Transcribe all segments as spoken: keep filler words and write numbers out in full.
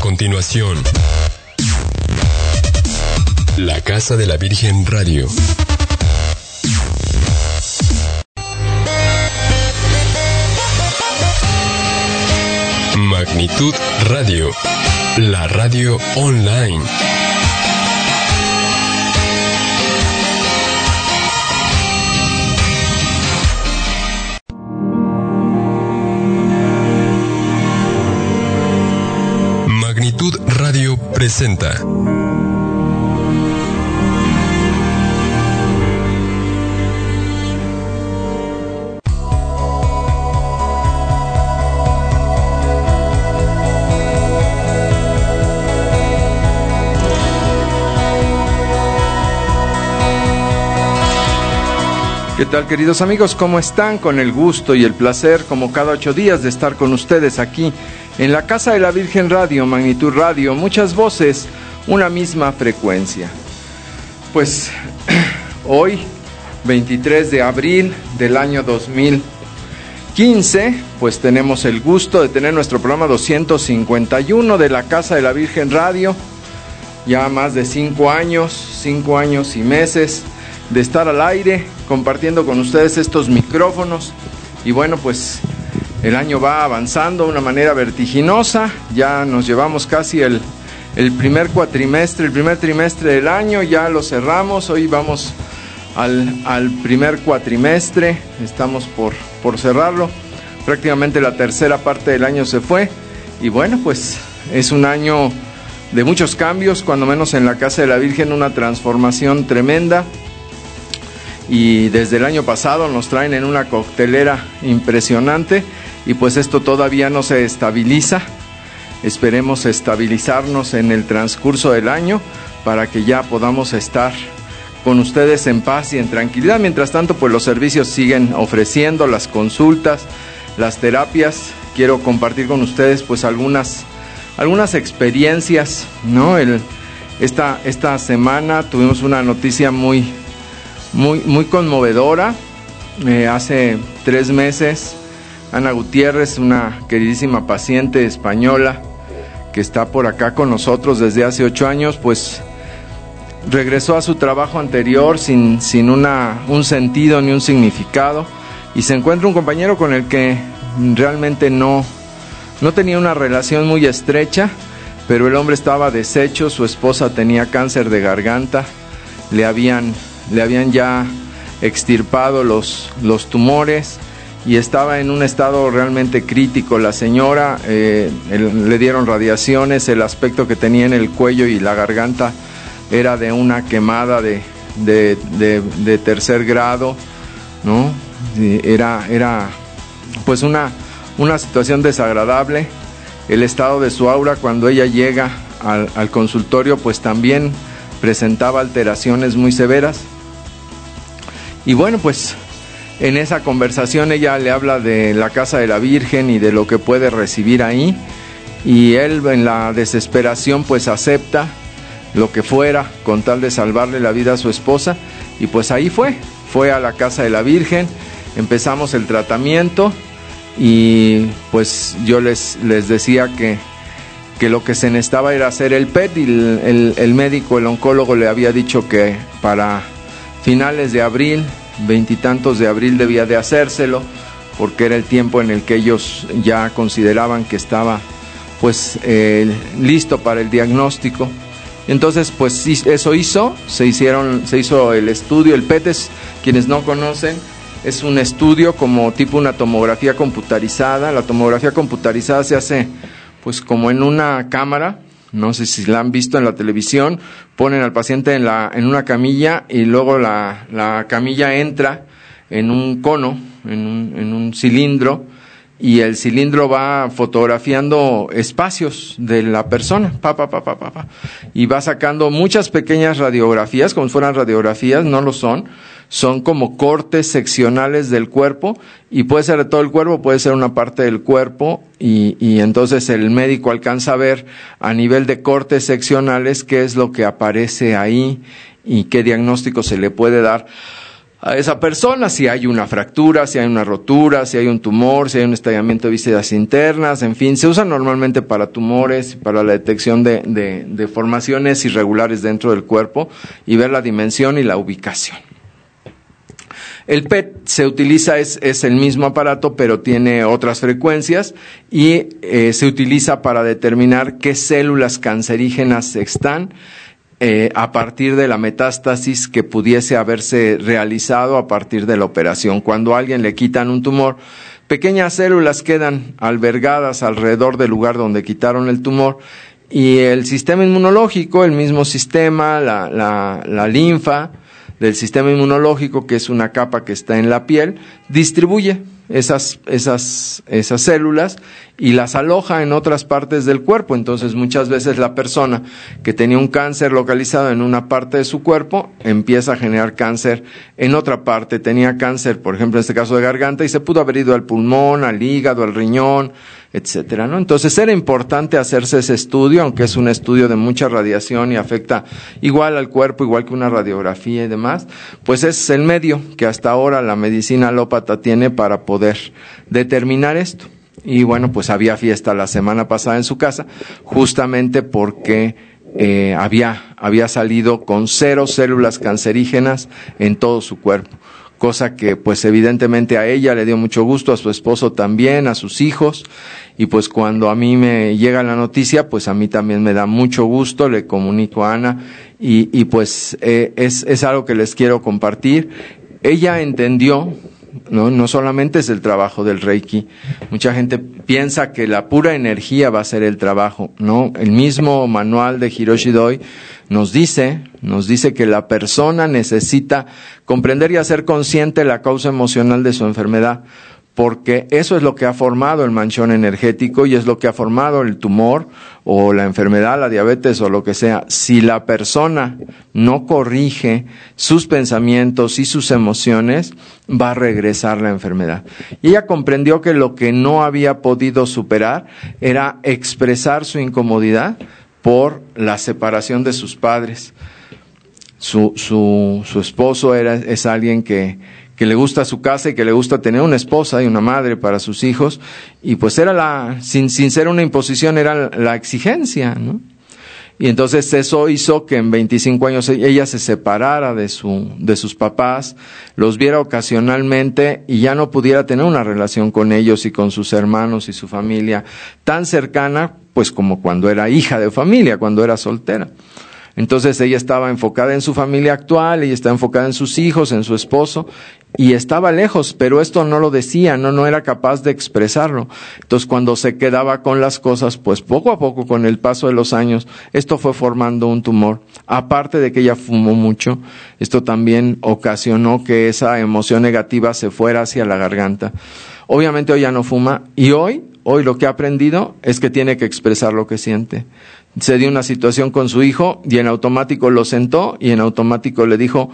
continuación, La Casa de la Virgen Radio. Magnitud Radio, la radio online. Magnitud Radio presenta ¿Qué tal, queridos amigos? ¿Cómo están? Con el gusto y el placer, como cada ocho días, de estar con ustedes aquí en la Casa de la Virgen Radio, Magnitud Radio. Muchas voces, una misma frecuencia. Pues hoy, veintitrés de abril del año dos mil quince, pues tenemos el gusto de tener nuestro programa doscientos cincuenta y uno de la Casa de la Virgen Radio. Ya más de cinco años, cinco años y meses de estar al aire, compartiendo con ustedes estos micrófonos. Y bueno, pues el año va avanzando de una manera vertiginosa. Ya nos llevamos casi el, el primer cuatrimestre, el primer trimestre del año, ya lo cerramos. Hoy vamos al, al primer cuatrimestre, estamos por, por cerrarlo. Prácticamente la tercera parte del año se fue. Y bueno, pues es un año de muchos cambios, cuando menos en la Casa de la Virgen, una transformación tremenda. Y desde el año pasado nos traen en una coctelera impresionante, y pues esto todavía no se estabiliza. Esperemos estabilizarnos en el transcurso del año para que ya podamos estar con ustedes en paz y en tranquilidad. Mientras tanto, pues los servicios siguen ofreciendo, las consultas, las terapias. Quiero compartir con ustedes pues algunas, algunas experiencias, ¿no? El, esta, esta semana tuvimos una noticia muy Muy, muy conmovedora. Eh, hace tres meses, Ana Gutiérrez, una queridísima paciente española que está por acá con nosotros desde hace ocho años, pues regresó a su trabajo anterior sin, sin una, un sentido ni un significado, y se encuentra un compañero con el que realmente no, no tenía una relación muy estrecha, pero el hombre estaba deshecho. Su esposa tenía cáncer de garganta, le habían le habían ya extirpado los, los tumores y estaba en un estado realmente crítico. La señora, eh, el, le dieron radiaciones, el aspecto que tenía en el cuello y la garganta era de una quemada de, de, de, de tercer grado, ¿no? Era, era pues una, una situación desagradable. El estado de su aura cuando ella llega al, al consultorio pues también presentaba alteraciones muy severas. Y bueno, pues en esa conversación ella le habla de la Casa de la Virgen y de lo que puede recibir ahí, y él, en la desesperación, pues acepta lo que fuera con tal de salvarle la vida a su esposa. Y pues ahí fue, fue a la Casa de la Virgen, empezamos el tratamiento, y pues yo les, les decía que, que lo que se necesitaba era hacer el P E T, y el, el, el médico, el oncólogo, le había dicho que para finales de abril, veintitantos de abril, debía de hacérselo, porque era el tiempo en el que ellos ya consideraban que estaba pues eh, listo para el diagnóstico. Entonces pues eso hizo, se hicieron, se hizo el estudio. El P E T, es, quienes no conocen, es un estudio como tipo una tomografía computarizada. La tomografía computarizada se hace pues como en una cámara. No sé si la han visto en la televisión. Ponen al paciente en, la, en una camilla, y luego la, la camilla entra en un cono, en un, en un cilindro, y el cilindro va fotografiando espacios de la persona, pa, pa, pa, pa, pa, pa, y va sacando muchas pequeñas radiografías, como si fueran radiografías, no lo son, son como cortes seccionales del cuerpo, y puede ser de todo el cuerpo, puede ser una parte del cuerpo, y, y entonces el médico alcanza a ver a nivel de cortes seccionales qué es lo que aparece ahí y qué diagnóstico se le puede dar. a esa persona si hay una fractura, si hay una rotura, si hay un tumor, si hay un estallamiento de vísceras internas, en fin, se usa normalmente para tumores, para la detección de, de, de formaciones irregulares dentro del cuerpo y ver la dimensión y la ubicación. El P E T se utiliza, es, es el mismo aparato, pero tiene otras frecuencias y eh, se utiliza para determinar qué células cancerígenas están eh, a partir de la metástasis que pudiese haberse realizado a partir de la operación. Cuando a alguien le quitan un tumor, pequeñas células quedan albergadas alrededor del lugar donde quitaron el tumor y el sistema inmunológico, el mismo sistema, la, la, la linfa del sistema inmunológico, que es una capa que está en la piel, distribuye esas, esas, esas células y las aloja en otras partes del cuerpo. Entonces, muchas veces la persona que tenía un cáncer localizado en una parte de su cuerpo empieza a generar cáncer en otra parte. Tenía cáncer, por ejemplo, en este caso de garganta, y se pudo haber ido al pulmón, al hígado, al riñón, etcétera, ¿no? Entonces era importante hacerse ese estudio, aunque es un estudio de mucha radiación y afecta igual al cuerpo, igual que una radiografía y demás, pues es el medio que hasta ahora la medicina alópata tiene para poder determinar esto. Y bueno, pues había fiesta la semana pasada en su casa, justamente porque eh, había, había salido con cero células cancerígenas en todo su cuerpo. Cosa que pues evidentemente a ella le dio mucho gusto, a su esposo también, a sus hijos, y pues cuando a mí me llega la noticia, pues a mí también me da mucho gusto, le comunico a Ana, y, y pues eh, es, es algo que les quiero compartir. Ella entendió, ¿no? No solamente es el trabajo del Reiki, mucha gente piensa que la pura energía va a ser el trabajo, ¿no? El mismo manual de Hiroshi Doi nos dice, nos dice que la persona necesita comprender y hacer consciente la causa emocional de su enfermedad, porque eso es lo que ha formado el manchón energético y es lo que ha formado el tumor o la enfermedad, la diabetes o lo que sea. Si la persona no corrige sus pensamientos y sus emociones, va a regresar la enfermedad. Y ella comprendió que lo que no había podido superar era expresar su incomodidad por la separación de sus padres. Su, su, su esposo era, es alguien que, que le gusta su casa y que le gusta tener una esposa y una madre para sus hijos, y pues era la, sin, sin ser una imposición, era la exigencia, ¿no? Y entonces eso hizo que en veinticinco años ella se separara de su, de sus papás, los viera ocasionalmente y ya no pudiera tener una relación con ellos y con sus hermanos y su familia tan cercana, pues como cuando era hija de familia, cuando era soltera. Entonces ella estaba enfocada en su familia actual, ella estaba enfocada en sus hijos, en su esposo, y estaba lejos, pero esto no lo decía, no, no era capaz de expresarlo. Entonces cuando se quedaba con las cosas, pues poco a poco, con el paso de los años, esto fue formando un tumor. Aparte de que ella fumó mucho, esto también ocasionó que esa emoción negativa se fuera hacia la garganta. Obviamente hoy ya no fuma, y hoy, hoy lo que ha aprendido es que tiene que expresar lo que siente. Se dio una situación con su hijo y en automático lo sentó y en automático le dijo: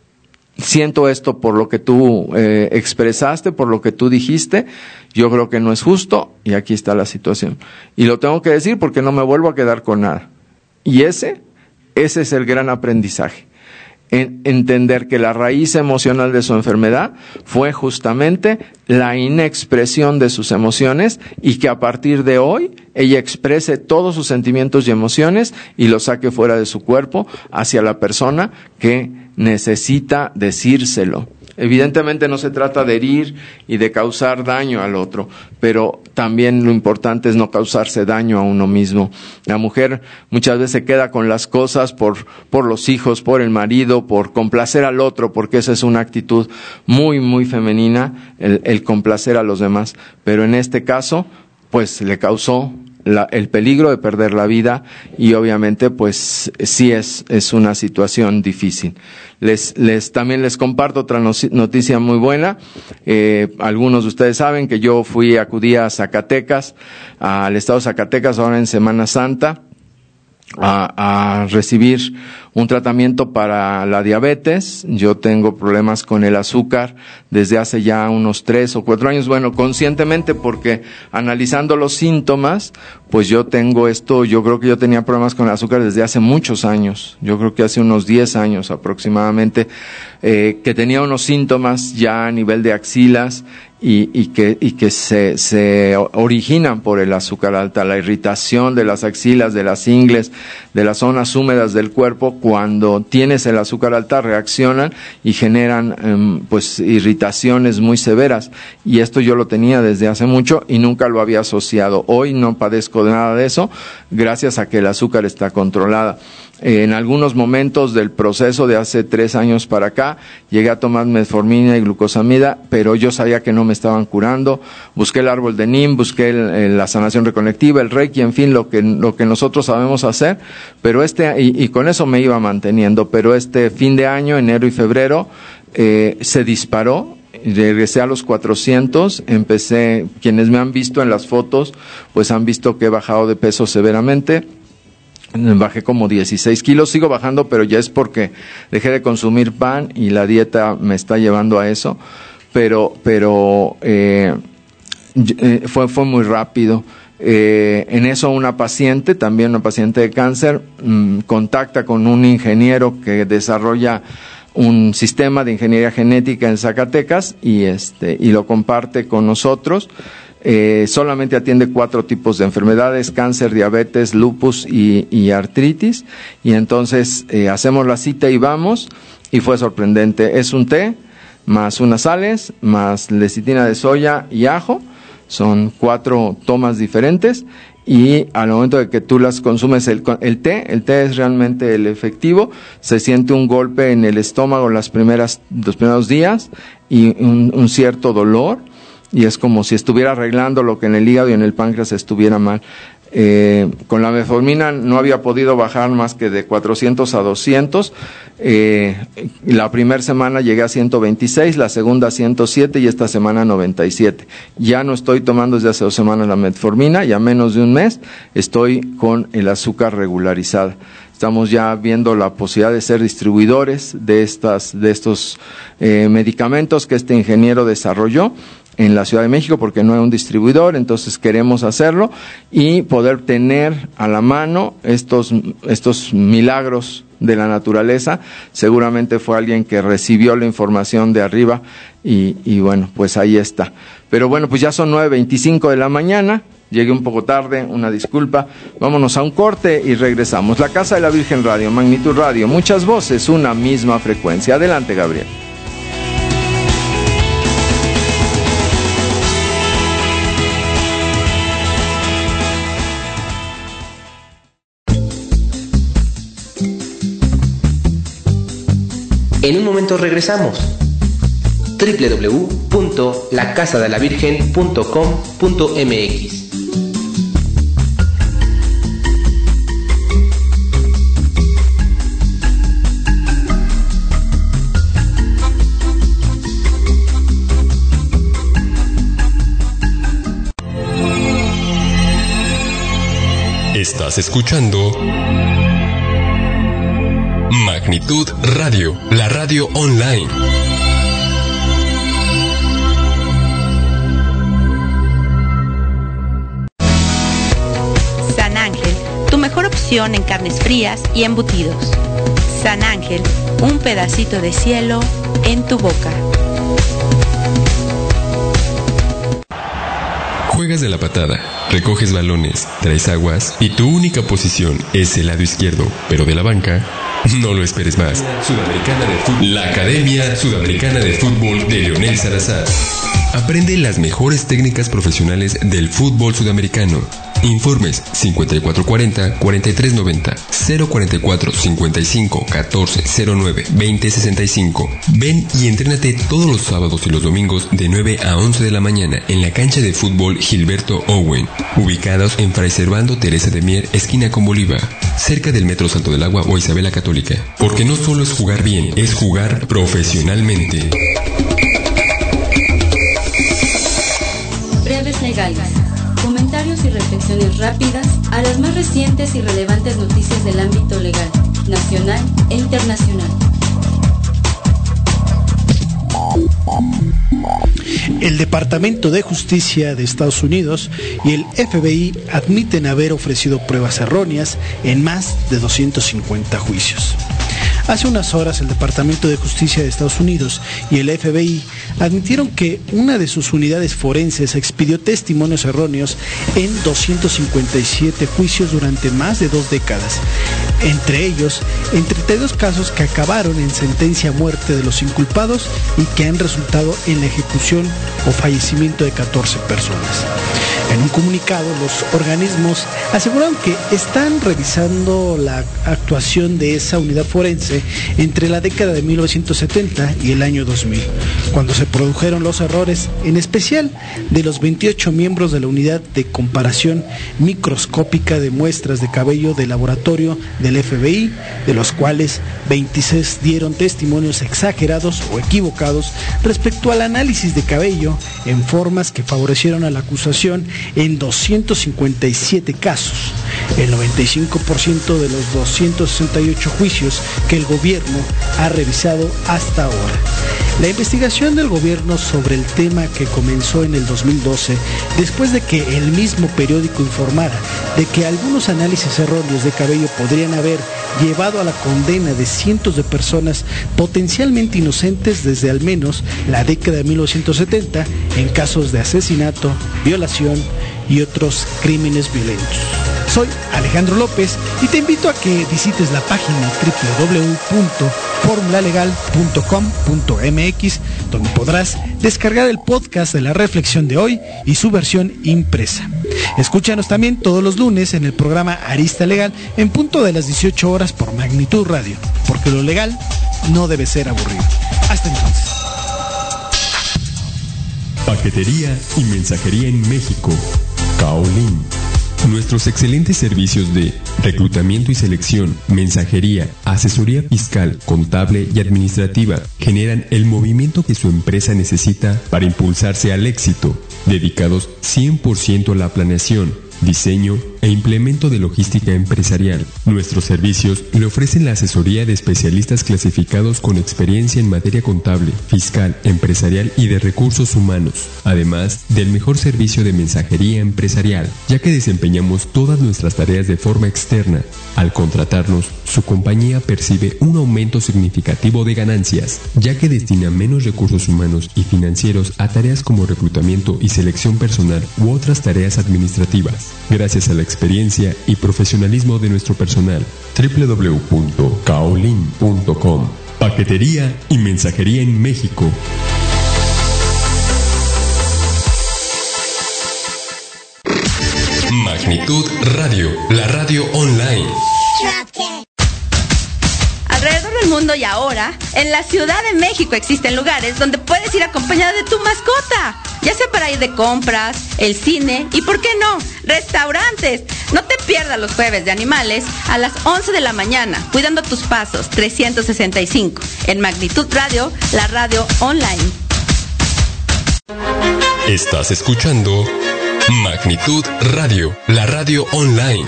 siento esto por lo que tú eh, expresaste, por lo que tú dijiste, yo creo que no es justo y aquí está la situación. Y lo tengo que decir porque no me vuelvo a quedar con nada. Y ese, ese es el gran aprendizaje. En entender que la raíz emocional de su enfermedad fue justamente la inexpresión de sus emociones y que a partir de hoy ella exprese todos sus sentimientos y emociones y los saque fuera de su cuerpo hacia la persona que necesita decírselo. Evidentemente no se trata de herir y de causar daño al otro, pero también lo importante es no causarse daño a uno mismo. La mujer muchas veces se queda con las cosas por, por los hijos, por el marido, por complacer al otro, porque esa es una actitud muy, muy femenina, el, el complacer a los demás. Pero en este caso, pues le causó La, el peligro de perder la vida y obviamente pues sí es, es una situación difícil. Les, les, también les comparto otra noticia muy buena. Eh, algunos de ustedes saben que yo fui, acudí a Zacatecas, al estado de Zacatecas ahora en Semana Santa, a, a recibir un tratamiento para la diabetes. Yo tengo problemas con el azúcar desde hace ya unos tres o cuatro años, bueno, conscientemente, porque analizando los síntomas, pues yo tengo esto, yo creo que yo tenía problemas con el azúcar desde hace muchos años, yo creo que hace unos diez años aproximadamente, eh, que tenía unos síntomas ya a nivel de axilas, y, y que, y que se, se originan por el azúcar alta, la irritación de las axilas, de las ingles, de las zonas húmedas del cuerpo. Cuando tienes el azúcar alta reaccionan y generan eh, pues irritaciones muy severas, y esto yo lo tenía desde hace mucho y nunca lo había asociado. Hoy no padezco de nada de eso, gracias a que el azúcar está controlada. Eh, en algunos momentos del proceso de hace tres años para acá, llegué a tomar metformina y glucosamida, pero yo sabía que no me estaban curando. Busqué el árbol de Nim, busqué el, el, la sanación reconectiva, el Reiki, en fin, lo que, lo que nosotros sabemos hacer, pero este, y, y con eso me iba manteniendo, pero este fin de año, enero y febrero, eh, se disparó. Regresé a los cuatrocientos, empecé, quienes me han visto en las fotos, pues han visto que he bajado de peso severamente. Bajé como dieciséis kilos, sigo bajando, pero ya es porque dejé de consumir pan y la dieta me está llevando a eso, pero pero eh, eh, fue fue muy rápido. Eh, en eso una paciente, también una paciente de cáncer, mmm, contacta con un ingeniero que desarrolla un sistema de ingeniería genética en Zacatecas y este y lo comparte con nosotros. Eh, solamente atiende cuatro tipos de enfermedades: cáncer, diabetes, lupus y, y artritis, y entonces eh, hacemos la cita y vamos, y fue sorprendente. Es un té más unas sales más lecitina de soya y ajo, son cuatro tomas diferentes, y al momento de que tú las consumes el, el té, el té es realmente el efectivo. Se siente un golpe en el estómago las primeras, los primeros días y un, un cierto dolor, y es como si estuviera arreglando lo que en el hígado y en el páncreas estuviera mal. Eh, con la metformina no había podido bajar más que de cuatrocientos a doscientos. Eh, la primera semana llegué a ciento veintiséis, la segunda a ciento siete y esta semana a noventa y siete. Ya no estoy tomando desde hace dos semanas la metformina, ya menos de un mes estoy con el azúcar regularizada. Estamos ya viendo la posibilidad de ser distribuidores de estas, de estos eh, medicamentos que este ingeniero desarrolló en la Ciudad de México, porque no hay un distribuidor, entonces queremos hacerlo y poder tener a la mano estos, estos milagros de la naturaleza. Seguramente fue alguien que recibió la información de arriba y, y bueno, pues ahí está. Pero bueno, pues ya son nueve veinticinco de la mañana, llegué un poco tarde, una disculpa. Vámonos a un corte y regresamos. La Casa de la Virgen Radio, Magnitud Radio, muchas voces, una misma frecuencia. Adelante, Gabriel. En un momento regresamos. doble u doble u doble u punto la casa de la virgen punto com punto m x. Estás escuchando Magnitud Radio, la radio online. San Ángel, tu mejor opción en carnes frías y embutidos. San Ángel, un pedacito de cielo en tu boca. Juegas de la patada, recoges balones, traes aguas y tu única posición es el lado izquierdo, pero de la banca. No lo esperes más. Sudamericana de Fútbol. La Academia Sudamericana de Fútbol de Leonel Salazar. Aprende las mejores técnicas profesionales del fútbol sudamericano. Informes cincuenta y cuatro cuarenta, cuarenta y tres noventa, cero cuarenta y cuatro, cincuenta y cinco, catorce, cero nueve, veinte sesenta y cinco. Ven y entrénate todos los sábados y los domingos de nueve a once de la mañana en la cancha de fútbol Gilberto Owen, ubicados en Fray Servando Teresa de Mier, esquina con Bolívar, cerca del Metro Salto del Agua o Isabela Católica. Porque no solo es jugar bien, es jugar profesionalmente. Breves legales. Comenta comentarios y reflexiones rápidas a las más recientes y relevantes noticias del ámbito legal, nacional e internacional. El Departamento de Justicia de Estados Unidos y el F B I admiten haber ofrecido pruebas erróneas en más de doscientos cincuenta juicios. Hace unas horas el Departamento de Justicia de Estados Unidos y el F B I admitieron que una de sus unidades forenses expidió testimonios erróneos en doscientos cincuenta y siete juicios durante más de dos décadas. Entre ellos, en treinta y dos casos que acabaron en sentencia a muerte de los inculpados y que han resultado en la ejecución o fallecimiento de catorce personas. En un comunicado, los organismos aseguraron que están revisando la actuación de esa unidad forense entre la década de mil novecientos setenta y el año dos mil, cuando se produjeron los errores, en especial de los veintiocho miembros de la unidad de comparación microscópica de muestras de cabello de laboratorio del F B I, de los cuales veintiséis dieron testimonios exagerados o equivocados respecto al análisis de cabello en formas que favorecieron a la acusación en doscientos cincuenta y siete casos, el noventa y cinco por ciento de los doscientos sesenta y ocho juicios que el gobierno ha revisado hasta ahora. La investigación del gobierno sobre el tema, que comenzó en el dos mil doce, después de que el mismo periódico informara de que algunos análisis erróneos de cabello podrían haber llevado a la condena de cientos de personas potencialmente inocentes desde al menos la década de mil novecientos setenta en casos de asesinato, violación y otros crímenes violentos. Soy Alejandro López y te invito a que visites la página doble u doble u doble u punto fórmula legal punto com punto m x, donde podrás descargar el podcast de la reflexión de hoy y su versión impresa. Escúchanos también todos los lunes en el programa Arista Legal en punto de las dieciocho horas por Magnitud Radio, porque lo legal no debe ser aburrido. Hasta entonces. Paquetería y mensajería en México. Kaolin. Nuestros excelentes servicios de reclutamiento y selección, mensajería, asesoría fiscal, contable y administrativa generan el movimiento que su empresa necesita para impulsarse al éxito, dedicados cien por ciento a la planeación, diseño e implemento de logística empresarial. Nuestros servicios le ofrecen la asesoría de especialistas clasificados con experiencia en materia contable, fiscal, empresarial y de recursos humanos, además del mejor servicio de mensajería empresarial, ya que desempeñamos todas nuestras tareas de forma externa. Al contratarnos, su compañía percibe un aumento significativo de ganancias, ya que destina menos recursos humanos y financieros a tareas como reclutamiento y selección personal u otras tareas administrativas. Gracias a la experiencia y profesionalismo de nuestro personal. doble u doble u doble u punto kaolin punto com. Paquetería y mensajería en México. Magnitud Radio, la radio online. Alrededor del mundo y ahora, en la Ciudad de México existen lugares donde puedes ir acompañada de tu mascota, ya sea para ir de compras, el cine y, ¿por qué no?, restaurantes. No te pierdas los jueves de animales a las once de la mañana, cuidando tus pasos, trescientos sesenta y cinco, en Magnitud Radio, la radio online. Estás escuchando Magnitud Radio, la radio online.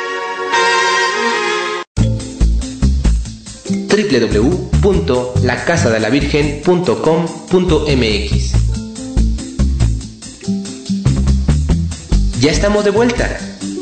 doble u doble u doble u punto la casa de la virgen punto com punto m x. Ya estamos de vuelta.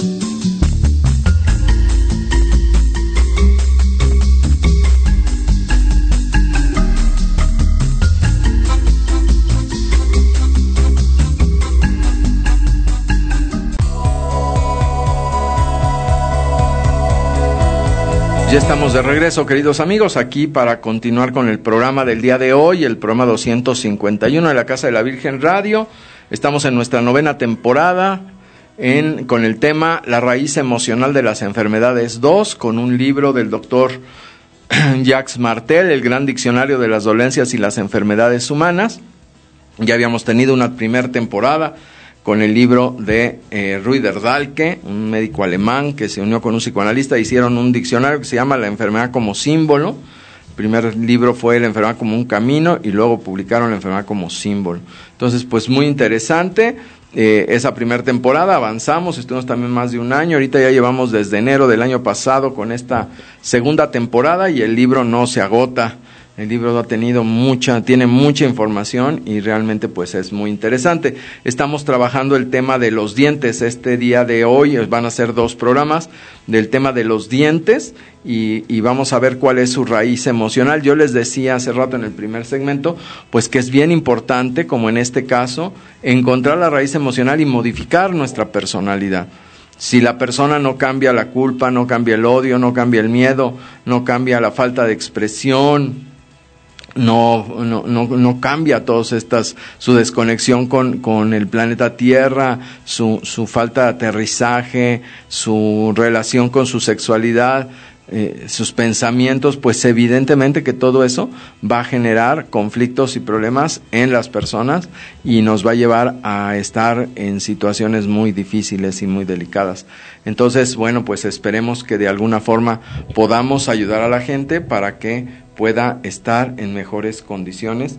Ya estamos de regreso, queridos amigos, aquí para continuar con el programa del día de hoy, el programa doscientos cincuenta y uno de la Casa de la Virgen Radio. Estamos en nuestra novena temporada en, con el tema La raíz emocional de las enfermedades dos, con un libro del doctor Jacques Martel, el gran diccionario de las dolencias y las enfermedades humanas. Ya habíamos tenido una primera temporada con el libro de eh, Rüdiger Dahlke, un médico alemán que se unió con un psicoanalista, hicieron un diccionario que se llama La enfermedad como símbolo. El primer libro fue La enfermedad como un camino y luego publicaron La enfermedad como símbolo. Entonces, pues muy interesante. eh, esa primera temporada, avanzamos, estuvimos también más de un año, ahorita ya llevamos desde enero del año pasado con esta segunda temporada y el libro no se agota. El libro ha tenido mucha, tiene mucha información y realmente pues es muy interesante. Estamos trabajando el tema de los dientes. Este día de hoy van a ser dos programas del tema de los dientes y, y vamos a ver cuál es su raíz emocional. Yo les decía hace rato en el primer segmento, pues que es bien importante, como en este caso, encontrar la raíz emocional y modificar nuestra personalidad. Si la persona no cambia la culpa, no cambia el odio, no cambia el miedo, no cambia la falta de expresión, No, no, no, no cambia todas estas, su desconexión con, con el planeta Tierra, su, su falta de aterrizaje, su relación con su sexualidad, eh, sus pensamientos, pues evidentemente que todo eso va a generar conflictos y problemas en las personas y nos va a llevar a estar en situaciones muy difíciles y muy delicadas. Entonces, bueno, pues esperemos que de alguna forma podamos ayudar a la gente para que pueda estar en mejores condiciones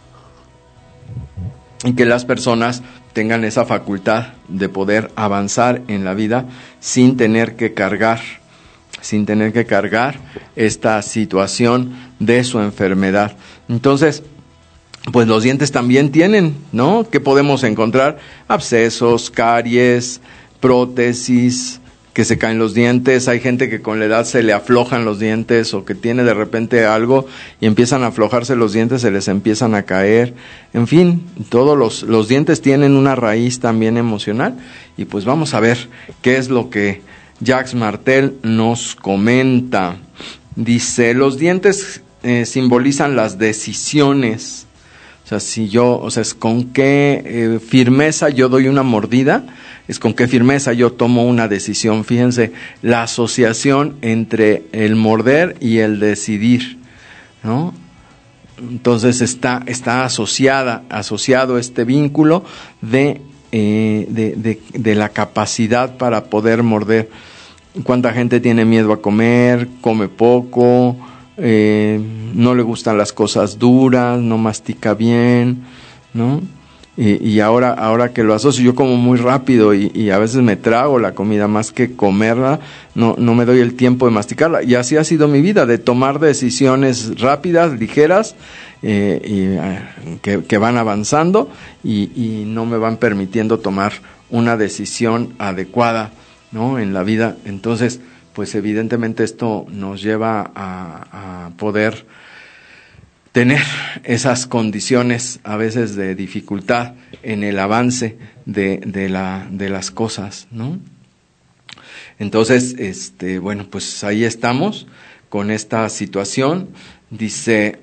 y que las personas tengan esa facultad de poder avanzar en la vida sin tener que cargar, sin tener que cargar esta situación de su enfermedad. Entonces, pues los dientes también tienen, ¿no? ¿Qué podemos encontrar? Abscesos, caries, prótesis, que se caen los dientes. Hay gente que con la edad se le aflojan los dientes o que tiene de repente algo y empiezan a aflojarse los dientes, se les empiezan a caer. En fin, todos los, los dientes tienen una raíz también emocional y pues vamos a ver qué es lo que Jacques Martel nos comenta. Dice, los dientes eh, simbolizan las decisiones. O sea, si yo, o sea, es con qué eh, firmeza yo doy una mordida, es con qué firmeza yo tomo una decisión. Fíjense, la asociación entre el morder y el decidir, ¿no? Entonces está, está asociada, asociado este vínculo de, eh, de, de, de la capacidad para poder morder. ¿Cuánta gente tiene miedo a comer, come poco, eh, no le gustan las cosas duras, no mastica bien, ¿no? Y, y ahora, ahora que lo asocio, yo como muy rápido y, y a veces me trago la comida más que comerla, no, no me doy el tiempo de masticarla. Y así ha sido mi vida, de tomar decisiones rápidas, ligeras, eh, y, eh, que, que van avanzando y, y no me van permitiendo tomar una decisión adecuada, ¿no? En la vida. Entonces, pues evidentemente esto nos lleva a, a poder tener esas condiciones a veces de dificultad en el avance de, de, la, de las cosas, ¿no? Entonces, este, bueno, pues ahí estamos con esta situación. Dice,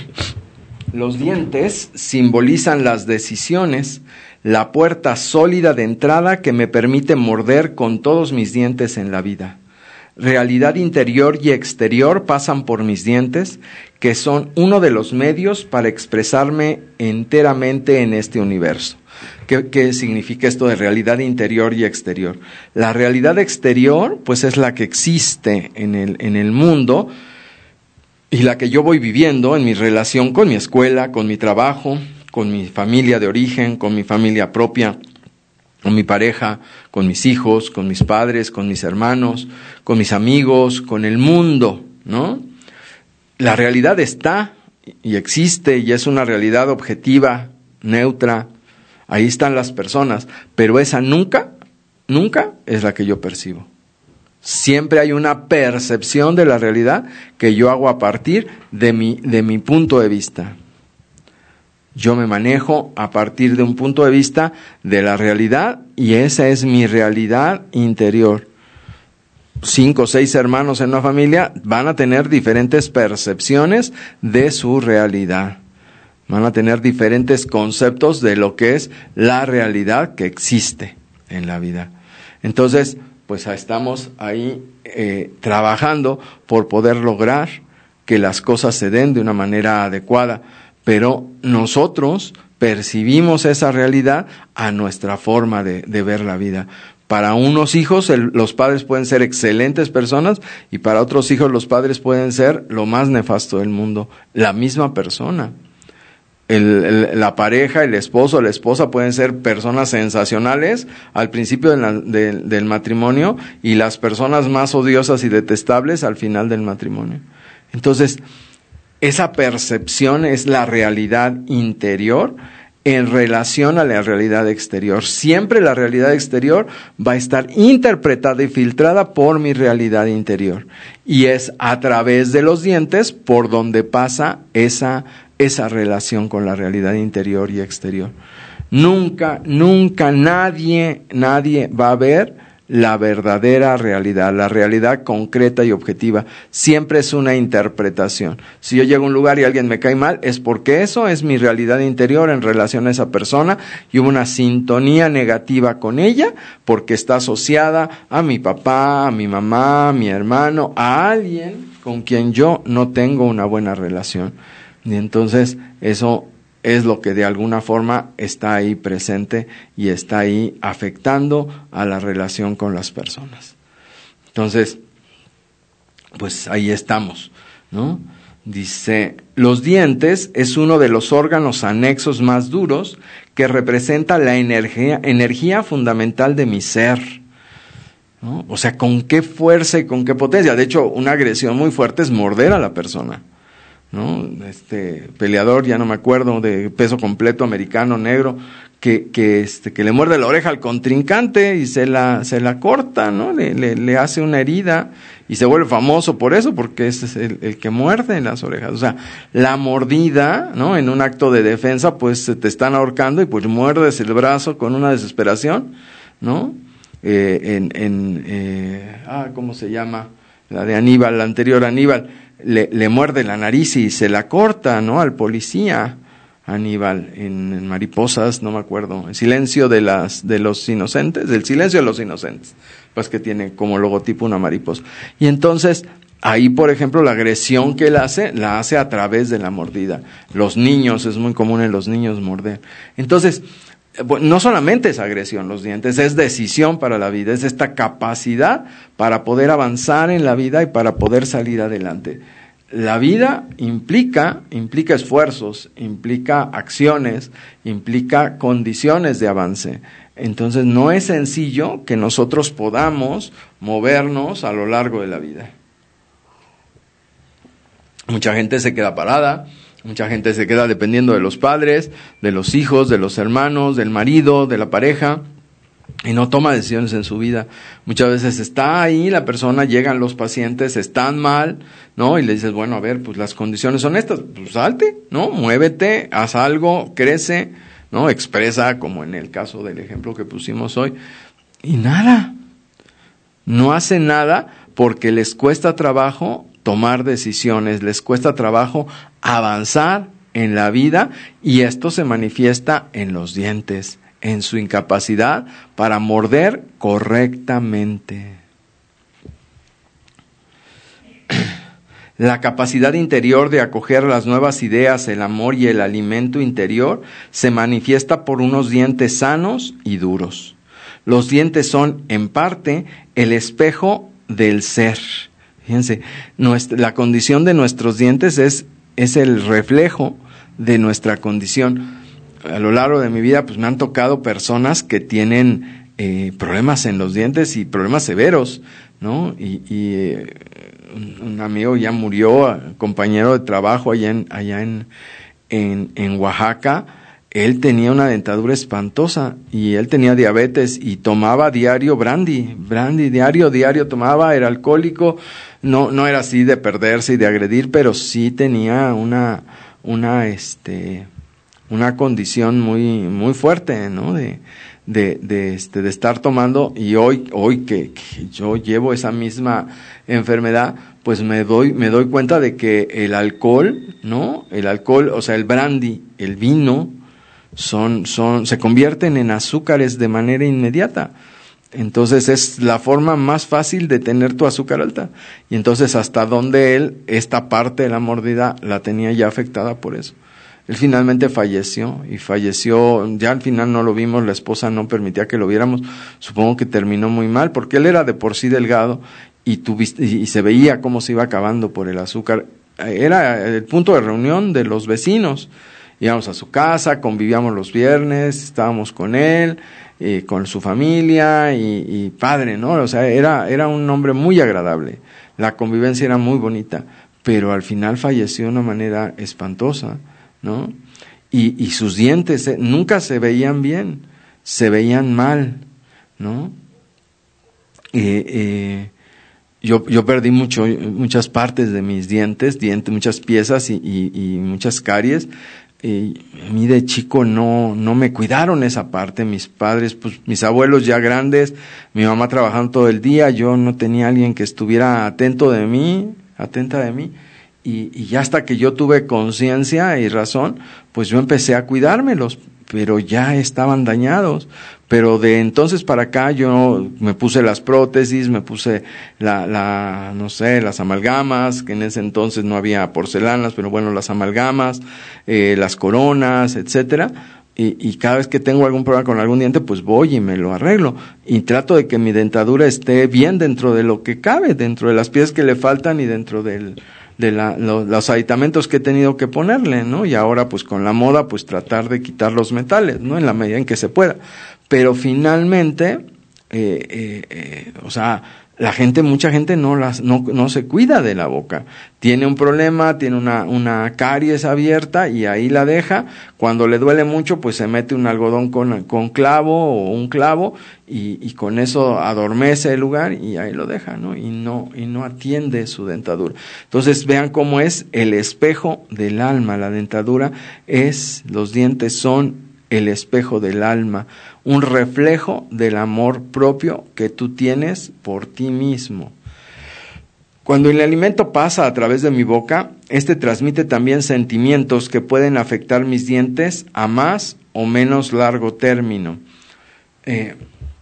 los dientes simbolizan las decisiones, la puerta sólida de entrada que me permite morder con todos mis dientes en la vida. Realidad interior y exterior pasan por mis dientes, que son uno de los medios para expresarme enteramente en este universo. ¿Qué, qué significa esto de realidad interior y exterior? La realidad exterior, pues es la que existe en el, en el mundo y la que yo voy viviendo en mi relación con mi escuela, con mi trabajo, con mi familia de origen, con mi familia propia, con mi pareja, con mis hijos, con mis padres, con mis hermanos, con mis amigos, con el mundo, ¿no? La realidad está y existe y es una realidad objetiva, neutra. Ahí están las personas, pero esa nunca, nunca es la que yo percibo. Siempre hay una percepción de la realidad que yo hago a partir de mi, de mi punto de vista. Yo me manejo a partir de un punto de vista de la realidad y esa es mi realidad interior. Cinco o seis hermanos en una familia van a tener diferentes percepciones de su realidad. Van a tener diferentes conceptos de lo que es la realidad que existe en la vida. Entonces, pues estamos ahí eh, trabajando por poder lograr que las cosas se den de una manera adecuada. Pero nosotros percibimos esa realidad a nuestra forma de, de ver la vida. Para unos hijos el, los padres pueden ser excelentes personas y para otros hijos los padres pueden ser lo más nefasto del mundo, la misma persona. El, el, la pareja, el esposo, la esposa pueden ser personas sensacionales al principio de la, de, del matrimonio y las personas más odiosas y detestables al final del matrimonio. Entonces, esa percepción es la realidad interior en relación a la realidad exterior. Siempre la realidad exterior va a estar interpretada y filtrada por mi realidad interior. Y es a través de los dientes por donde pasa esa, esa relación con la realidad interior y exterior. Nunca, nunca nadie, nadie va a ver la verdadera realidad, la realidad concreta y objetiva. Siempre es una interpretación. Si yo llego a un lugar y alguien me cae mal, es porque eso es mi realidad interior en relación a esa persona y hubo una sintonía negativa con ella porque está asociada a mi papá, a mi mamá, a mi hermano, a alguien con quien yo no tengo una buena relación. Y entonces eso es lo que de alguna forma está ahí presente y está ahí afectando a la relación con las personas. Entonces, pues ahí estamos, ¿no? Dice, los dientes es uno de los órganos anexos más duros que representa la energía, energía fundamental de mi ser, ¿no? O sea, con qué fuerza y con qué potencia. De hecho, una agresión muy fuerte es morder a la persona, ¿no? Este peleador, ya no me acuerdo, de peso completo americano negro, que, que este, que le muerde la oreja al contrincante y se la, se la corta, ¿no? Le, le, le hace una herida y se vuelve famoso por eso, porque ese es el, el que muerde en las orejas. O sea, la mordida, ¿no? En un acto de defensa, pues te están ahorcando y pues muerdes el brazo con una desesperación, ¿no? Eh, en, en eh, ah, ¿cómo se llama? La de Aníbal, la anterior Aníbal. Le, le muerde la nariz y se la corta, ¿no? Al policía Aníbal en, en Mariposas, no me acuerdo, el silencio de las de los inocentes, el silencio de los inocentes, pues que tiene como logotipo una mariposa. Y entonces ahí, por ejemplo, la agresión que él hace, la hace a través de la mordida. Los niños, es muy común en los niños morder. Entonces, no solamente es agresión los dientes, es decisión para la vida, es esta capacidad para poder avanzar en la vida y para poder salir adelante. La vida implica, implica esfuerzos, implica acciones, implica condiciones de avance. Entonces no es sencillo que nosotros podamos movernos a lo largo de la vida. Mucha gente se queda parada. Mucha gente se queda dependiendo de los padres, de los hijos, de los hermanos, del marido, de la pareja, y no toma decisiones en su vida. Muchas veces está ahí la persona, llegan los pacientes, están mal, ¿no? Y le dices, bueno, a ver, pues las condiciones son estas, pues salte, ¿no? Muévete, haz algo, crece, ¿no? Expresa, como en el caso del ejemplo que pusimos hoy, y nada. No hace nada porque les cuesta trabajo tomar decisiones, les cuesta trabajo avanzar en la vida y esto se manifiesta en los dientes, en su incapacidad para morder correctamente. La capacidad interior de acoger las nuevas ideas, el amor y el alimento interior se manifiesta por unos dientes sanos y duros. Los dientes son, en parte, el espejo del ser. Fíjense, nuestra, la condición de nuestros dientes es, es el reflejo de nuestra condición. A lo largo de mi vida, pues me han tocado personas que tienen eh, problemas en los dientes y problemas severos, ¿no? Y, y eh, un, un amigo ya murió, compañero de trabajo allá en, allá en, en, en Oaxaca. Él tenía una dentadura espantosa y él tenía diabetes y tomaba diario brandy, brandy diario, diario tomaba, era alcohólico, no, no era así de perderse y de agredir, pero sí tenía una, una, este, una condición muy, muy fuerte, ¿no? De, de, de, este, de estar tomando y hoy, hoy que, que yo llevo esa misma enfermedad, pues me doy, me doy cuenta de que el alcohol, ¿no? El alcohol, o sea, el brandy, el vino, son, son, se convierten en azúcares de manera inmediata. Entonces es la forma más fácil de tener tu azúcar alta. Y entonces hasta donde él, esta parte de la mordida la tenía ya afectada por eso. Él finalmente falleció y falleció, ya al final no lo vimos, la esposa no permitía que lo viéramos, supongo que terminó muy mal porque él era de por sí delgado y, tuviste, y se veía cómo se iba acabando por el azúcar. Era el punto de reunión de los vecinos. íbamos a su casa, convivíamos los viernes, estábamos con él, eh, con su familia y, y padre, ¿no? O sea, era, era un hombre muy agradable, la convivencia era muy bonita, pero al final falleció de una manera espantosa, ¿no? Y, y sus dientes eh, nunca se veían bien, se veían mal, ¿no? Eh, eh, yo, yo perdí mucho, muchas partes de mis dientes, dientes, muchas piezas y, y, y muchas caries. Eh, a mí de chico no, no me cuidaron esa parte, mis padres, pues mis abuelos ya grandes, mi mamá trabajando todo el día, yo no tenía alguien que estuviera atento de mí, atenta de mí, y, y ya hasta que yo tuve conciencia y razón, pues yo empecé a cuidármelos, pero ya estaban dañados. Pero de entonces para acá yo me puse las prótesis, me puse la, la, no sé, las amalgamas, que en ese entonces no había porcelanas, pero bueno, las amalgamas, eh, las coronas, etcétera. Y, y cada vez que tengo algún problema con algún diente, pues voy y me lo arreglo. Y trato de que mi dentadura esté bien dentro de lo que cabe, dentro de las piezas que le faltan y dentro del, de la, lo, los aditamentos que he tenido que ponerle, ¿no? Y ahora pues con la moda, pues tratar de quitar los metales, ¿no? En la medida en que se pueda. Pero finalmente, eh, eh, eh, o sea, la gente, mucha gente no las, no, no se cuida de la boca. Tiene un problema, tiene una, una caries abierta y ahí la deja. Cuando le duele mucho, pues se mete un algodón con, con clavo o un clavo y, y con eso adormece el lugar y ahí lo deja, ¿no? Y no, y no atiende su dentadura. Entonces vean cómo es el espejo del alma. La dentadura es, los dientes son el espejo del alma, un reflejo del amor propio que tú tienes por ti mismo. Cuando el alimento pasa a través de mi boca, este transmite también sentimientos que pueden afectar mis dientes a más o menos largo término. Eh,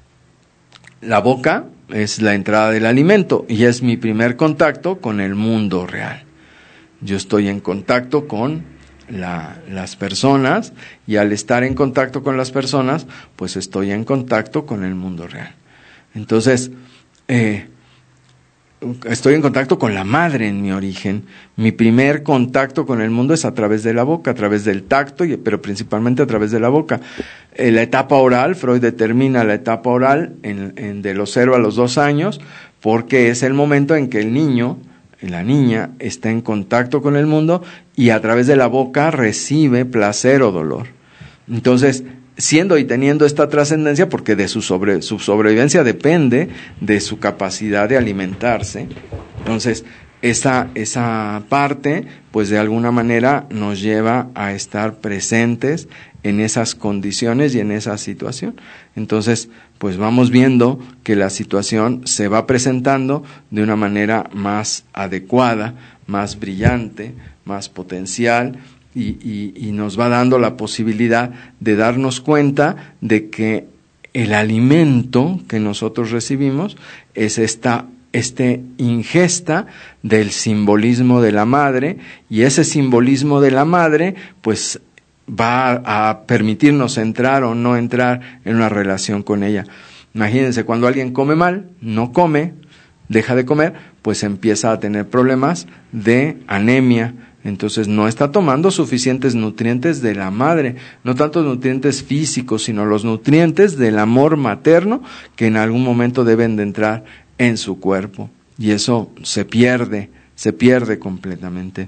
la boca es la entrada del alimento y es mi primer contacto con el mundo real. Yo estoy en contacto con La, las personas y al estar en contacto con las personas, pues estoy en contacto con el mundo real. Entonces, eh, estoy en contacto con la madre en mi origen. Mi primer contacto con el mundo es a través de la boca, a través del tacto, y, pero principalmente a través de la boca. Eh, la etapa oral, Freud determina la etapa oral en, en de los cero a los dos años, porque es el momento en que el niño, la niña, está en contacto con el mundo y a través de la boca recibe placer o dolor. Entonces, siendo y teniendo esta trascendencia, porque de su, sobre, su sobrevivencia depende de su capacidad de alimentarse, entonces esa, esa parte, pues de alguna manera nos lleva a estar presentes en esas condiciones y en esa situación. Entonces, pues vamos viendo que la situación se va presentando de una manera más adecuada, más brillante, más potencial y, y, y nos va dando la posibilidad de darnos cuenta de que el alimento que nosotros recibimos es esta este ingesta del simbolismo de la madre y ese simbolismo de la madre pues va a permitirnos entrar o no entrar en una relación con ella. Imagínense, cuando alguien come mal, no come, deja de comer, pues empieza a tener problemas de anemia. Entonces no está tomando suficientes nutrientes de la madre, no tanto nutrientes físicos, sino los nutrientes del amor materno que en algún momento deben de entrar en su cuerpo. Y eso se pierde, se pierde completamente.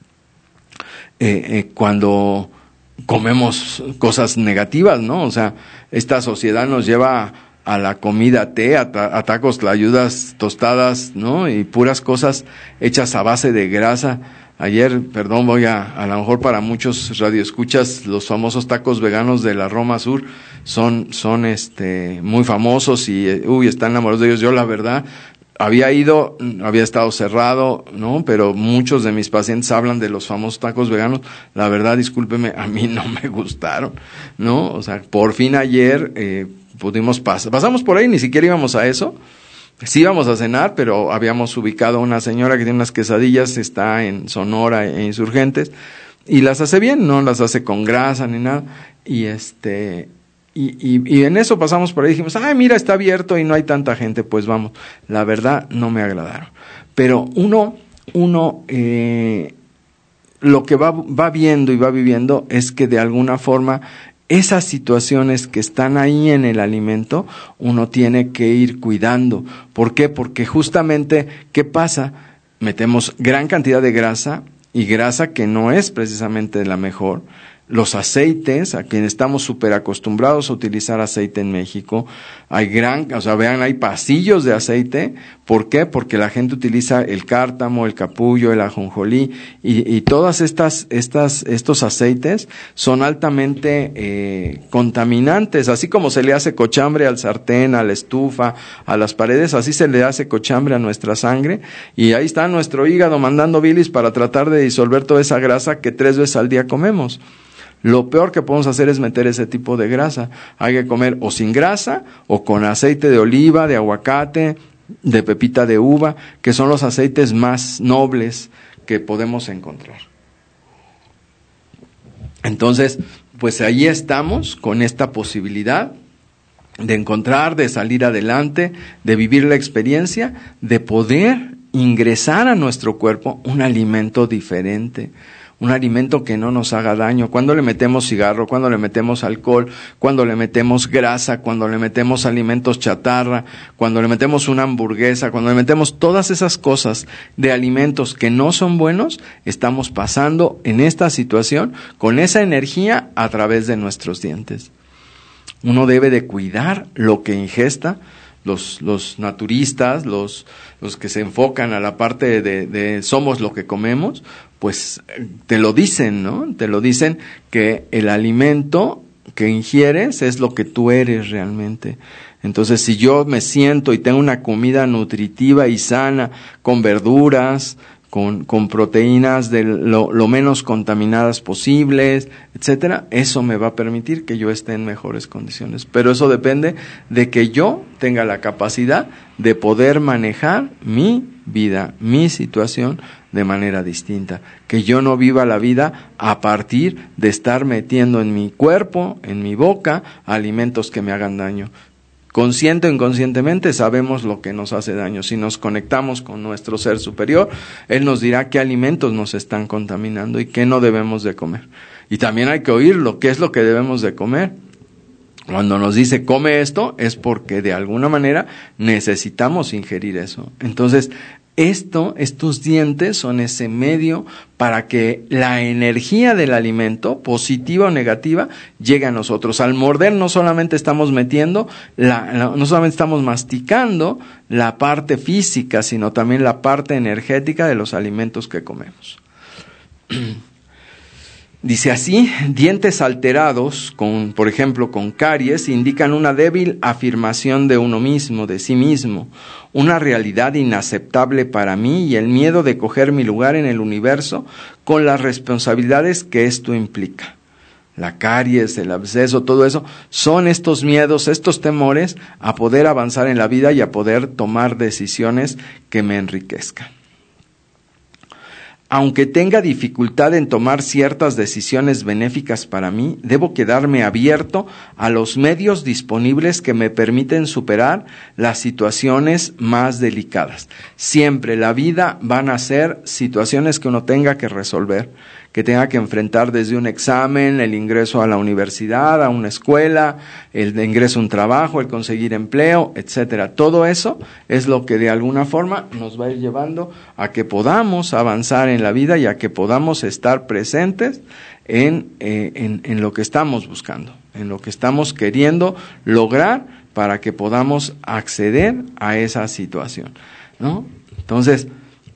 Eh, eh, cuando comemos cosas negativas, ¿no? O sea, esta sociedad nos lleva a la comida té, a, ta- a tacos, tlayudas, tostadas, ¿no? Y puras cosas hechas a base de grasa. Ayer, perdón, voy a, a lo mejor para muchos radioescuchas, los famosos tacos veganos de la Roma Sur son, son este, muy famosos y, uy, están enamorados de ellos. Yo, la verdad, había ido, había estado cerrado, ¿no? Pero muchos de mis pacientes hablan de los famosos tacos veganos. La verdad, discúlpeme, a mí no me gustaron, ¿no? O sea, por fin ayer, eh, pudimos pasar, pasamos por ahí, ni siquiera íbamos a eso. Sí íbamos a cenar, pero habíamos ubicado a una señora que tiene unas quesadillas, está en Sonora e Insurgentes, y las hace bien, no las hace con grasa ni nada, y este, y, y, y en eso pasamos por ahí y dijimos, ay, mira, está abierto y no hay tanta gente, pues vamos. La verdad, no me agradaron. Pero uno, uno, eh, lo que va, va viendo y va viviendo es que de alguna forma esas situaciones que están ahí en el alimento, uno tiene que ir cuidando. ¿Por qué? Porque justamente, ¿qué pasa? Metemos gran cantidad de grasa, y grasa que no es precisamente la mejor. Los aceites, a quienes estamos súper acostumbrados a utilizar aceite en México, hay gran, o sea, vean, hay pasillos de aceite. ¿Por qué? Porque la gente utiliza el cártamo, el capullo, el ajonjolí, y, y todas estas, estas, estos aceites son altamente eh, contaminantes. Así como se le hace cochambre al sartén, a la estufa, a las paredes, así se le hace cochambre a nuestra sangre, y ahí está nuestro hígado mandando bilis para tratar de disolver toda esa grasa que tres veces al día comemos. Lo peor que podemos hacer es meter ese tipo de grasa. Hay que comer o sin grasa o con aceite de oliva, de aguacate, de pepita de uva, que son los aceites más nobles que podemos encontrar. Entonces, pues ahí estamos con esta posibilidad de encontrar, de salir adelante, de vivir la experiencia, de poder ingresar a nuestro cuerpo un alimento diferente. Un alimento que no nos haga daño. Cuando le metemos cigarro, cuando le metemos alcohol, cuando le metemos grasa, cuando le metemos alimentos chatarra, cuando le metemos una hamburguesa, cuando le metemos todas esas cosas de alimentos que no son buenos, estamos pasando en esta situación con esa energía a través de nuestros dientes. Uno debe de cuidar lo que ingesta. Los, los naturistas, los, los que se enfocan a la parte de, de somos lo que comemos, pues te lo dicen, ¿no? Te lo dicen que el alimento que ingieres es lo que tú eres realmente. Entonces, si yo me siento y tengo una comida nutritiva y sana, con verduras, con, con proteínas de lo, lo menos contaminadas posibles, etcétera, eso me va a permitir que yo esté en mejores condiciones. Pero eso depende de que yo tenga la capacidad de poder manejar mi vida, mi situación de manera distinta. Que yo no viva la vida a partir de estar metiendo en mi cuerpo, en mi boca, alimentos que me hagan daño. Consciente o inconscientemente sabemos lo que nos hace daño. Si nos conectamos con nuestro ser superior, Él nos dirá qué alimentos nos están contaminando y qué no debemos de comer. Y también hay que oírlo, qué es lo que debemos de comer. Cuando nos dice come esto, es porque de alguna manera necesitamos ingerir eso. Entonces, esto, estos dientes son ese medio para que la energía del alimento, positiva o negativa, llegue a nosotros. Al morder no solamente estamos metiendo, la, la, no solamente estamos masticando la parte física, sino también la parte energética de los alimentos que comemos. Dice así, dientes alterados, con, por ejemplo, con caries, indican una débil afirmación de uno mismo, de sí mismo, una realidad inaceptable para mí y el miedo de coger mi lugar en el universo con las responsabilidades que esto implica. La caries, el absceso, todo eso, son estos miedos, estos temores a poder avanzar en la vida y a poder tomar decisiones que me enriquezcan. Aunque tenga dificultad en tomar ciertas decisiones benéficas para mí, debo quedarme abierto a los medios disponibles que me permiten superar las situaciones más delicadas. Siempre la vida van a ser situaciones que uno tenga que resolver, que tenga que enfrentar desde un examen, el ingreso a la universidad, a una escuela, el ingreso a un trabajo, el conseguir empleo, etcétera. Todo eso es lo que de alguna forma nos va a ir llevando a que podamos avanzar en la vida y a que podamos estar presentes en, eh, en, en lo que estamos buscando, en lo que estamos queriendo lograr para que podamos acceder a esa situación, ¿no? Entonces,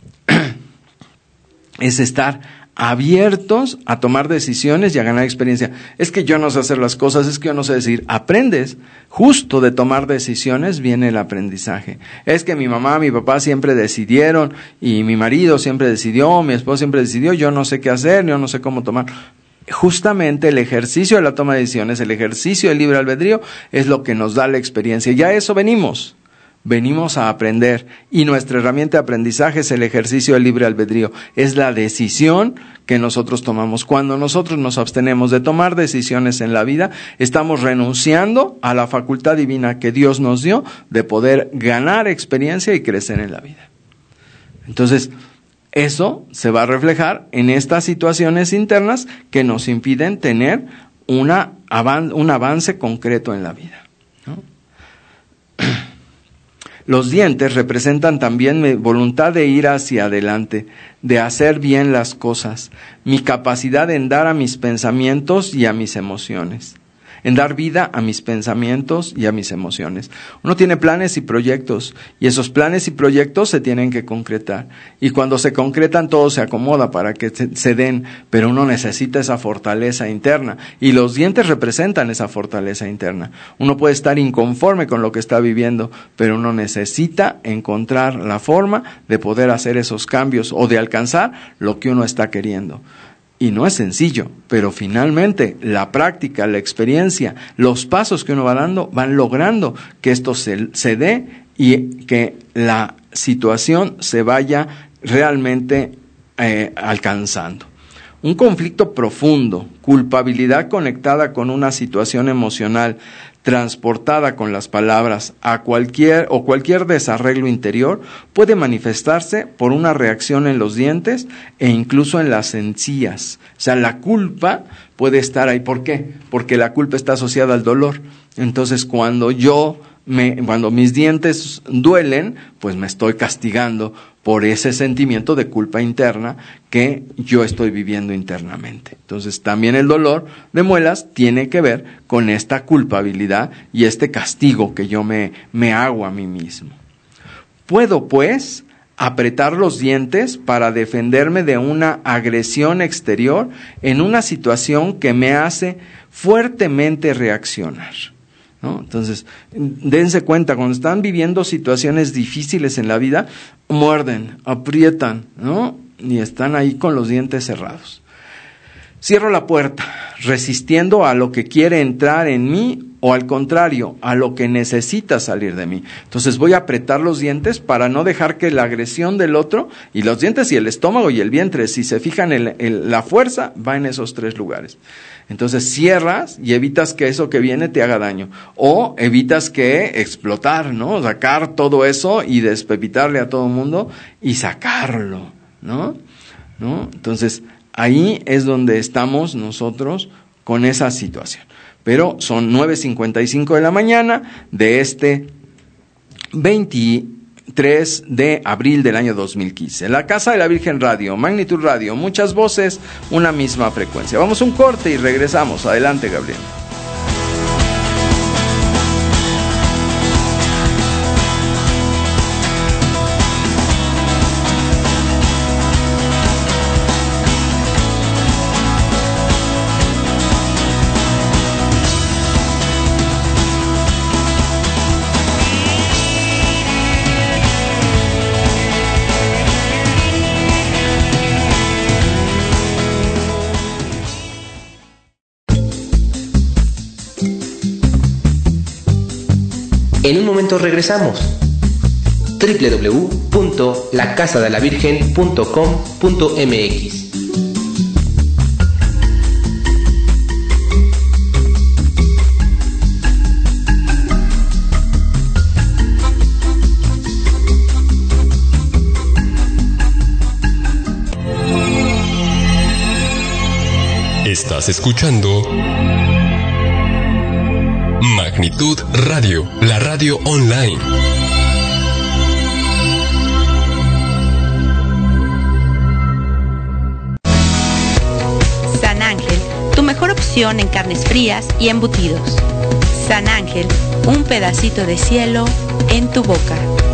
es estar abiertos a tomar decisiones y a ganar experiencia. Es que yo no sé hacer las cosas, es que yo no sé decir. Aprendes. Justo de tomar decisiones viene el aprendizaje. Es que mi mamá, mi papá siempre decidieron y mi marido siempre decidió, mi esposo siempre decidió, yo no sé qué hacer, yo no sé cómo tomar. Justamente el ejercicio de la toma de decisiones, el ejercicio del libre albedrío es lo que nos da la experiencia. Ya a eso venimos. Venimos a aprender y nuestra herramienta de aprendizaje es el ejercicio del libre albedrío. Es la decisión que nosotros tomamos. Cuando nosotros nos abstenemos de tomar decisiones en la vida, estamos renunciando a la facultad divina que Dios nos dio de poder ganar experiencia y crecer en la vida. Entonces, Eso se va a reflejar en estas situaciones internas que nos impiden tener una avan- un avance concreto en la vida, ¿no? Los dientes representan también mi voluntad de ir hacia adelante, de hacer bien las cosas, mi capacidad en dar a mis pensamientos y a mis emociones. En dar vida a mis pensamientos y a mis emociones. Uno tiene planes y proyectos, y esos planes y proyectos se tienen que concretar. Y cuando se concretan, todo se acomoda para que se, se den, pero uno necesita esa fortaleza interna, y los dientes representan esa fortaleza interna. Uno puede estar inconforme con lo que está viviendo, pero uno necesita encontrar la forma de poder hacer esos cambios, o de alcanzar lo que uno está queriendo. Y no es sencillo, pero finalmente la práctica, la experiencia, los pasos que uno va dando van logrando que esto se, se dé y que la situación se vaya realmente eh, alcanzando. Un conflicto profundo, culpabilidad conectada con una situación emocional, transportada con las palabras a cualquier o cualquier desarreglo interior, puede manifestarse por una reacción en los dientes e incluso en las encías. O sea, la culpa puede estar ahí. ¿Por qué? Porque la culpa está asociada al dolor. Entonces, cuando yo me, cuando mis dientes duelen, pues me estoy castigando por ese sentimiento de culpa interna que yo estoy viviendo internamente. Entonces, también el dolor de muelas tiene que ver con esta culpabilidad y este castigo que yo me, me hago a mí mismo. Puedo, pues, apretar los dientes para defenderme de una agresión exterior en una situación que me hace fuertemente reaccionar, ¿no? Entonces, dense cuenta, cuando están viviendo situaciones difíciles en la vida, muerden, aprietan, ¿no? Y están ahí con los dientes cerrados. Cierro la puerta, resistiendo a lo que quiere entrar en mí o al contrario, a lo que necesita salir de mí. Entonces voy a apretar los dientes para no dejar que la agresión del otro, y los dientes y el estómago y el vientre, si se fijan, el, el, la fuerza va en esos tres lugares. Entonces cierras y evitas que eso que viene te haga daño. O evitas que explotar, ¿no? Sacar todo eso y despepitarle a todo el mundo y sacarlo, ¿no? ¿no? Entonces ahí es donde estamos nosotros con esa situación. Pero son nueve cincuenta y cinco de la mañana de este veintitrés de abril del año dos mil quince. La Casa de la Virgen Radio, Magnitud Radio, muchas voces, una misma frecuencia. Vamos a un corte y regresamos. Adelante, Gabriel. En un momento regresamos. doble u doble u doble u punto la casa de la virgen punto com punto m x. Estás escuchando Magnitud Radio, la radio online. San Ángel, tu mejor opción en carnes frías y embutidos. San Ángel, un pedacito de cielo en tu boca.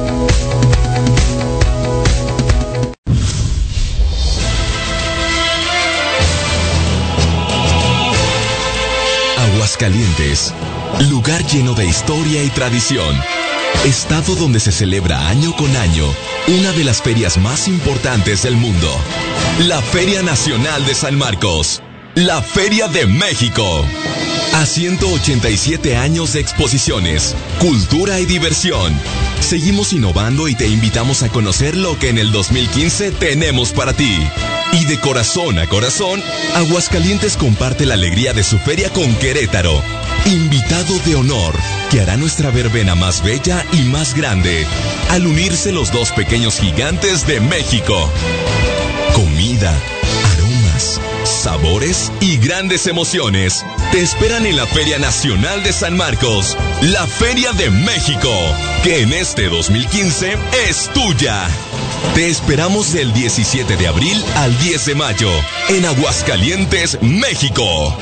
Aguascalientes, lugar lleno de historia y tradición. Estado donde se celebra año con año una de las ferias más importantes del mundo. La Feria Nacional de San Marcos. La Feria de México. A ciento ochenta y siete años de exposiciones, cultura y diversión. Seguimos innovando y te invitamos a conocer lo que en el dos mil quince tenemos para ti. Y de corazón a corazón, Aguascalientes comparte la alegría de su feria con Querétaro. Invitado de honor, que hará nuestra verbena más bella y más grande, al unirse los dos pequeños gigantes de México. Comida, aromas, sabores y grandes emociones te esperan en la Feria Nacional de San Marcos, la Feria de México, que en este dos mil quince es tuya. Te esperamos del diecisiete de abril al diez de mayo en Aguascalientes, México.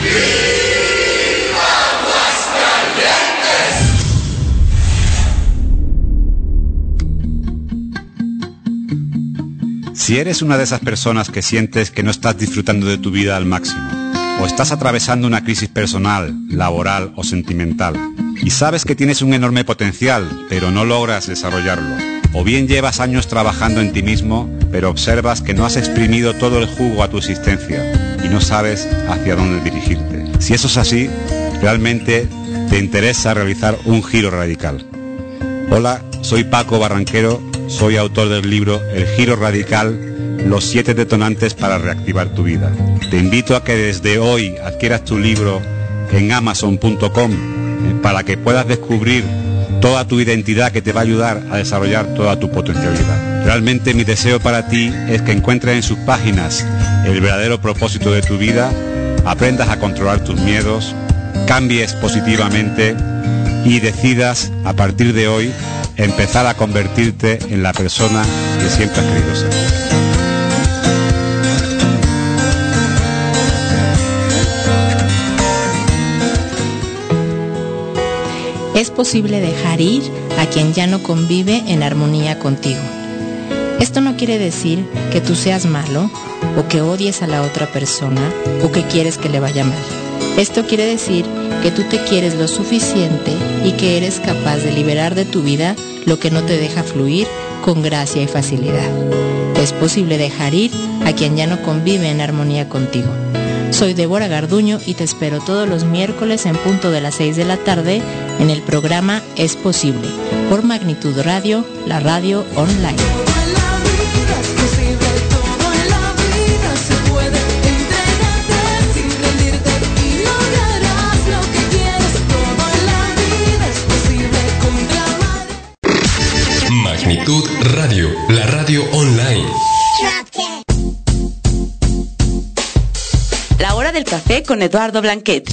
¡Viva Aguascalientes! Si eres una de esas personas que sientes que no estás disfrutando de tu vida al máximo, o estás atravesando una crisis personal, laboral o sentimental, y sabes que tienes un enorme potencial, pero no logras desarrollarlo, o bien llevas años trabajando en ti mismo, pero observas que no has exprimido todo el jugo a tu existencia y no sabes hacia dónde dirigirte. Si eso es así, realmente te interesa realizar un giro radical. Hola, soy Paco Barranquero, soy autor del libro El Giro Radical, los siete detonantes para reactivar tu vida. Te invito a que desde hoy adquieras tu libro en amazon punto com para que puedas descubrir toda tu identidad que te va a ayudar a desarrollar toda tu potencialidad. Realmente mi deseo para ti es que encuentres en sus páginas el verdadero propósito de tu vida, aprendas a controlar tus miedos, cambies positivamente y decidas a partir de hoy empezar a convertirte en la persona que siempre has querido ser. Es posible dejar ir a quien ya no convive en armonía contigo. Esto no quiere decir que tú seas malo, o que odies a la otra persona, o que quieres que le vaya mal. Esto quiere decir que tú te quieres lo suficiente y que eres capaz de liberar de tu vida lo que no te deja fluir con gracia y facilidad. Es posible dejar ir a quien ya no convive en armonía contigo. Soy Débora Garduño y te espero todos los miércoles en punto de las seis de la tarde en el programa Es Posible, por Magnitud Radio, la radio online. Magnitud Radio, la radio online. La hora del café con Eduardo Blanquet.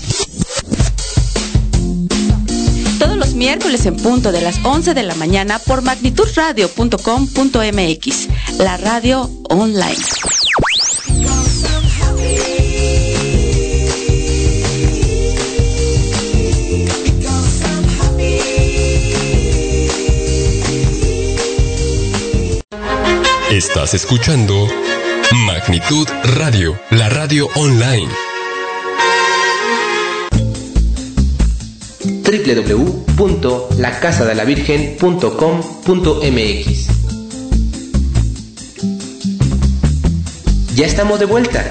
Todos los miércoles en punto de las once de la mañana por magnitud radio punto com punto m x, la radio online. Estás escuchando Magnitud Radio, la radio online. doble u doble u doble u punto la casa de la virgen punto com punto m x. Ya estamos de vuelta.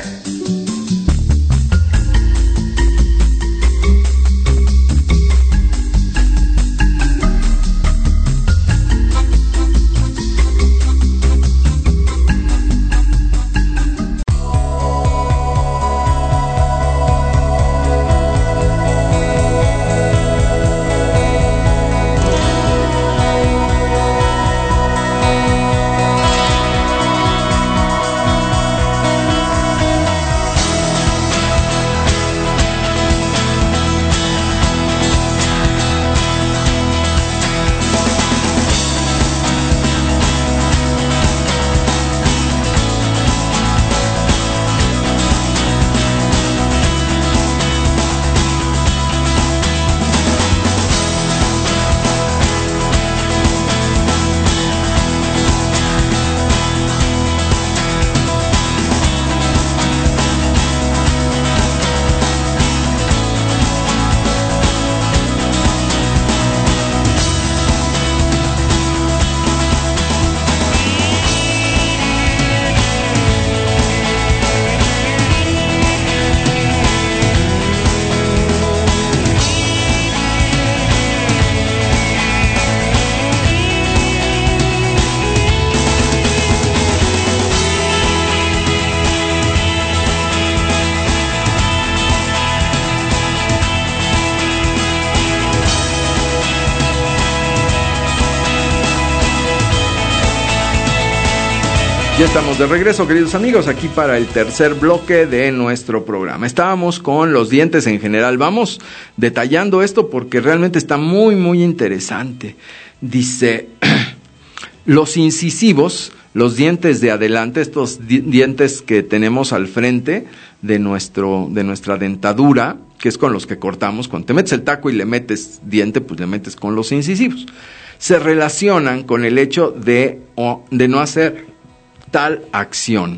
Ya estamos de regreso, queridos amigos, aquí para el tercer bloque de nuestro programa. Estábamos con los dientes en general. Vamos detallando esto porque realmente está muy, muy interesante. Dice, los incisivos, los dientes de adelante, estos di- dientes que tenemos al frente de, nuestro, de nuestra dentadura, que es con los que cortamos. Cuando te metes el taco y le metes diente, pues le metes con los incisivos. Se relacionan con el hecho de, o, de no hacer tal acción.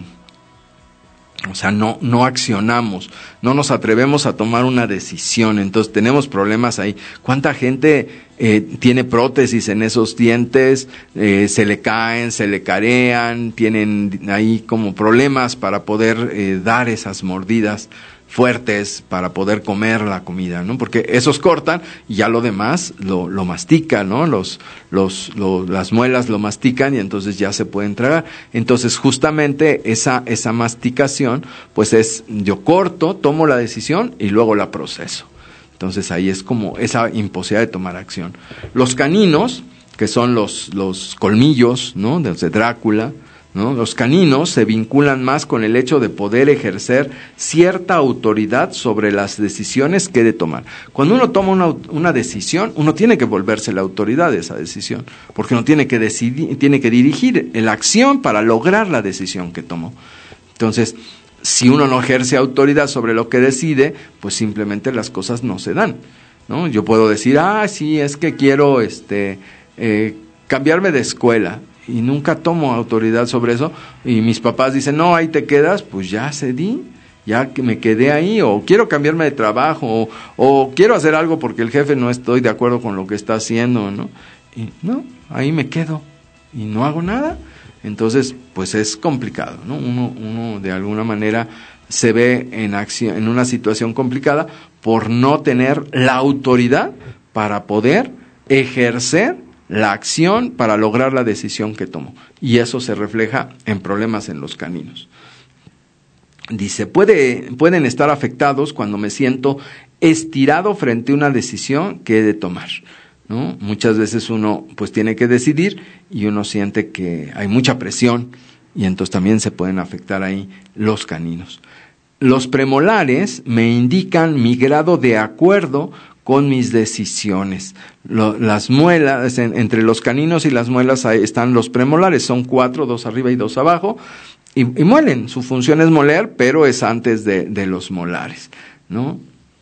O sea, no, no accionamos, no nos atrevemos a tomar una decisión, entonces tenemos problemas ahí. ¿Cuánta gente eh, tiene prótesis en esos dientes? Eh, se le caen, se le carean, tienen ahí como problemas para poder eh, dar esas mordidas fuertes para poder comer la comida, ¿no? Porque esos cortan y ya lo demás lo, lo mastican, ¿no? Los, los, los, las muelas lo mastican y entonces ya se pueden tragar. Entonces justamente esa, esa masticación, pues es, yo corto, tomo la decisión y luego la proceso. Entonces ahí es como esa imposibilidad de tomar acción. Los caninos, que son los, los colmillos, ¿no? De, de Drácula, ¿no? Los caninos se vinculan más con el hecho de poder ejercer cierta autoridad sobre las decisiones que he de tomar. Cuando uno toma una, una decisión, uno tiene que volverse la autoridad de esa decisión, porque uno tiene que decidir, tiene que dirigir la acción para lograr la decisión que tomó. Entonces, si uno no ejerce autoridad sobre lo que decide, pues simplemente las cosas no se dan, ¿no? Yo puedo decir, ah, sí, es que quiero este eh, cambiarme de escuela, y nunca tomo autoridad sobre eso, y mis papás dicen, no, ahí te quedas, pues ya cedí, ya que me quedé ahí, o quiero cambiarme de trabajo, o, o quiero hacer algo porque el jefe no estoy de acuerdo con lo que está haciendo, ¿no? Y no, ahí me quedo, y no hago nada. Entonces, pues es complicado, ¿no? Uno, uno de alguna manera se ve en acción, en una situación complicada por no tener la autoridad para poder ejercer la acción para lograr la decisión que tomó. Y eso se refleja en problemas en los caninos. Dice, puede, pueden estar afectados cuando me siento estirado frente a una decisión que he de tomar, ¿no? Muchas veces uno pues tiene que decidir y uno siente que hay mucha presión y entonces también se pueden afectar ahí los caninos. Los premolares me indican mi grado de acuerdo con mis decisiones. Lo, las muelas, en, entre los caninos y las muelas están los premolares, son cuatro, dos arriba y dos abajo, y, y muelen. Su función es moler, pero es antes de, de los molares, ¿no?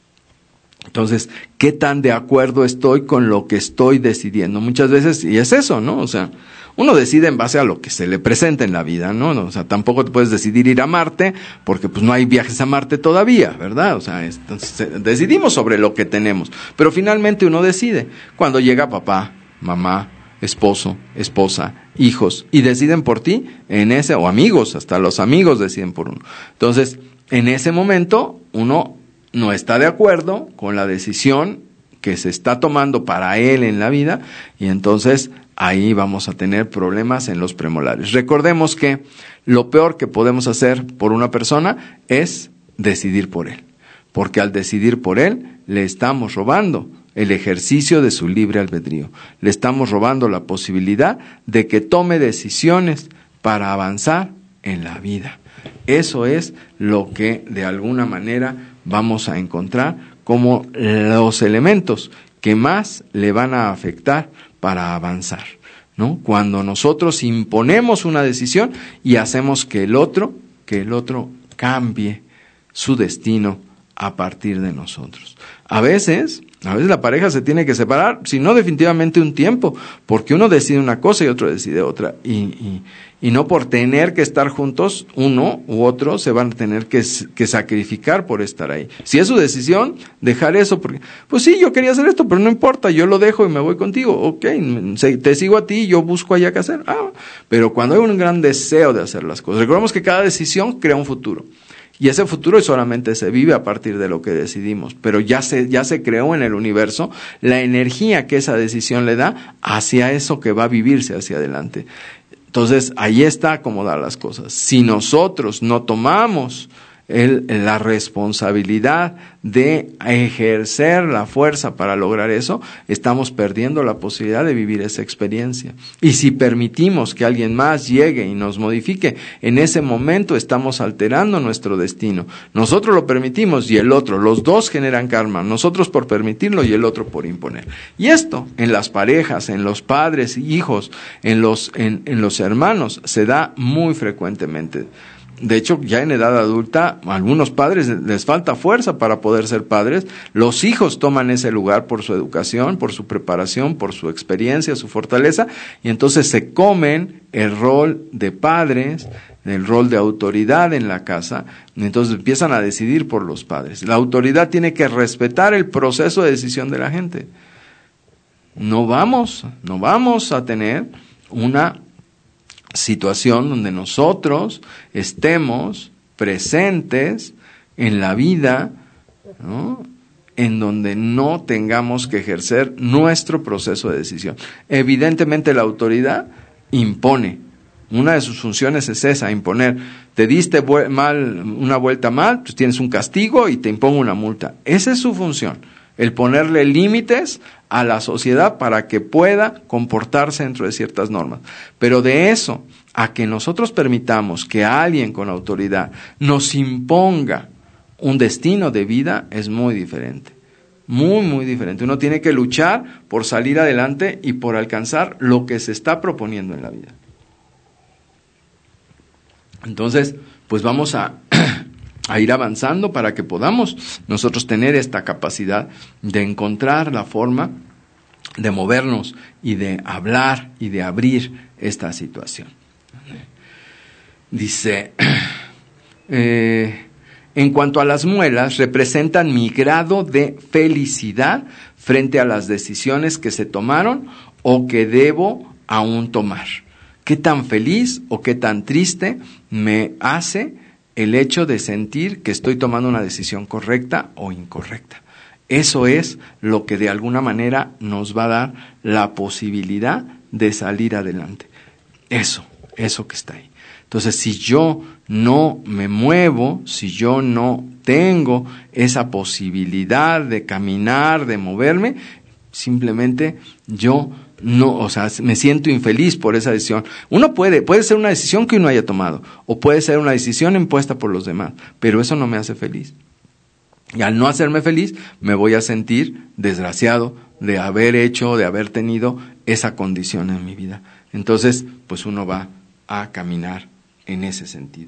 Entonces, ¿qué tan de acuerdo estoy con lo que estoy decidiendo? Muchas veces, y es eso, ¿no? O sea, uno decide en base a lo que se le presenta en la vida, ¿no? O sea, tampoco te puedes decidir ir a Marte, porque pues no hay viajes a Marte todavía, ¿verdad? O sea, entonces decidimos sobre lo que tenemos, pero finalmente uno decide. Cuando llega papá, mamá, esposo, esposa, hijos, y deciden por ti, en ese, o amigos, hasta los amigos deciden por uno. Entonces, en ese momento, uno no está de acuerdo con la decisión que se está tomando para él en la vida, y entonces ahí vamos a tener problemas en los premolares. Recordemos que lo peor que podemos hacer por una persona es decidir por él, porque al decidir por él le estamos robando el ejercicio de su libre albedrío, le estamos robando la posibilidad de que tome decisiones para avanzar en la vida. Eso es lo que de alguna manera vamos a encontrar como los elementos que más le van a afectar para avanzar, ¿no? Cuando nosotros imponemos una decisión y hacemos que el otro, que el otro cambie su destino a partir de nosotros. A veces, a veces la pareja se tiene que separar, si no definitivamente un tiempo, porque uno decide una cosa y otro decide otra, y, y, y no por tener que estar juntos, uno u otro se van a tener que, que sacrificar por estar ahí. Si es su decisión, dejar eso, porque, pues sí, yo quería hacer esto, pero no importa, yo lo dejo y me voy contigo, ok, te sigo a ti, yo busco allá qué hacer, ah, pero cuando hay un gran deseo de hacer las cosas, recordemos que cada decisión crea un futuro. Y ese futuro solamente se vive a partir de lo que decidimos, pero ya se, ya se creó en el universo la energía que esa decisión le da hacia eso que va a vivirse hacia adelante. Entonces, ahí está acomodar las cosas. Si nosotros no tomamos el, la responsabilidad de ejercer la fuerza para lograr eso, estamos perdiendo la posibilidad de vivir esa experiencia. Y si permitimos que alguien más llegue y nos modifique, en ese momento estamos alterando nuestro destino. Nosotros lo permitimos y el otro, los dos generan karma, nosotros por permitirlo y el otro por imponer. Y esto en las parejas, en los padres y hijos, en los, en, en los hermanos, se da muy frecuentemente. De hecho, ya en edad adulta, a algunos padres les falta fuerza para poder ser padres. Los hijos toman ese lugar por su educación, por su preparación, por su experiencia, su fortaleza, y entonces se comen el rol de padres, el rol de autoridad en la casa, y entonces empiezan a decidir por los padres. La autoridad tiene que respetar el proceso de decisión de la gente. No vamos, no vamos a tener una situación donde nosotros estemos presentes en la vida, ¿no?, en donde no tengamos que ejercer nuestro proceso de decisión. Evidentemente la autoridad impone. Una de sus funciones es esa, imponer. Te diste mal, una vuelta mal, pues tienes un castigo y te impongo una multa. Esa es su función, el ponerle límites a la sociedad para que pueda comportarse dentro de ciertas normas. Pero de eso a que nosotros permitamos que alguien con autoridad nos imponga un destino de vida es muy diferente. Muy, muy diferente. Uno tiene que luchar por salir adelante y por alcanzar lo que se está proponiendo en la vida. Entonces, pues vamos a, a ir avanzando para que podamos nosotros tener esta capacidad de encontrar la forma de movernos y de hablar y de abrir esta situación. Dice, eh, en cuanto a las muelas, representan mi grado de felicidad frente a las decisiones que se tomaron o que debo aún tomar. ¿Qué tan feliz o qué tan triste me hace el hecho de sentir que estoy tomando una decisión correcta o incorrecta? Eso es lo que de alguna manera nos va a dar la posibilidad de salir adelante. Eso, eso que está ahí. Entonces, si yo no me muevo, si yo no tengo esa posibilidad de caminar, de moverme, simplemente yo no, o sea, me siento infeliz por esa decisión. Uno puede, puede ser una decisión que uno haya tomado, o puede ser una decisión impuesta por los demás, pero eso no me hace feliz. Y al no hacerme feliz, me voy a sentir desgraciado de haber hecho, de haber tenido esa condición en mi vida. Entonces, pues uno va a caminar en ese sentido.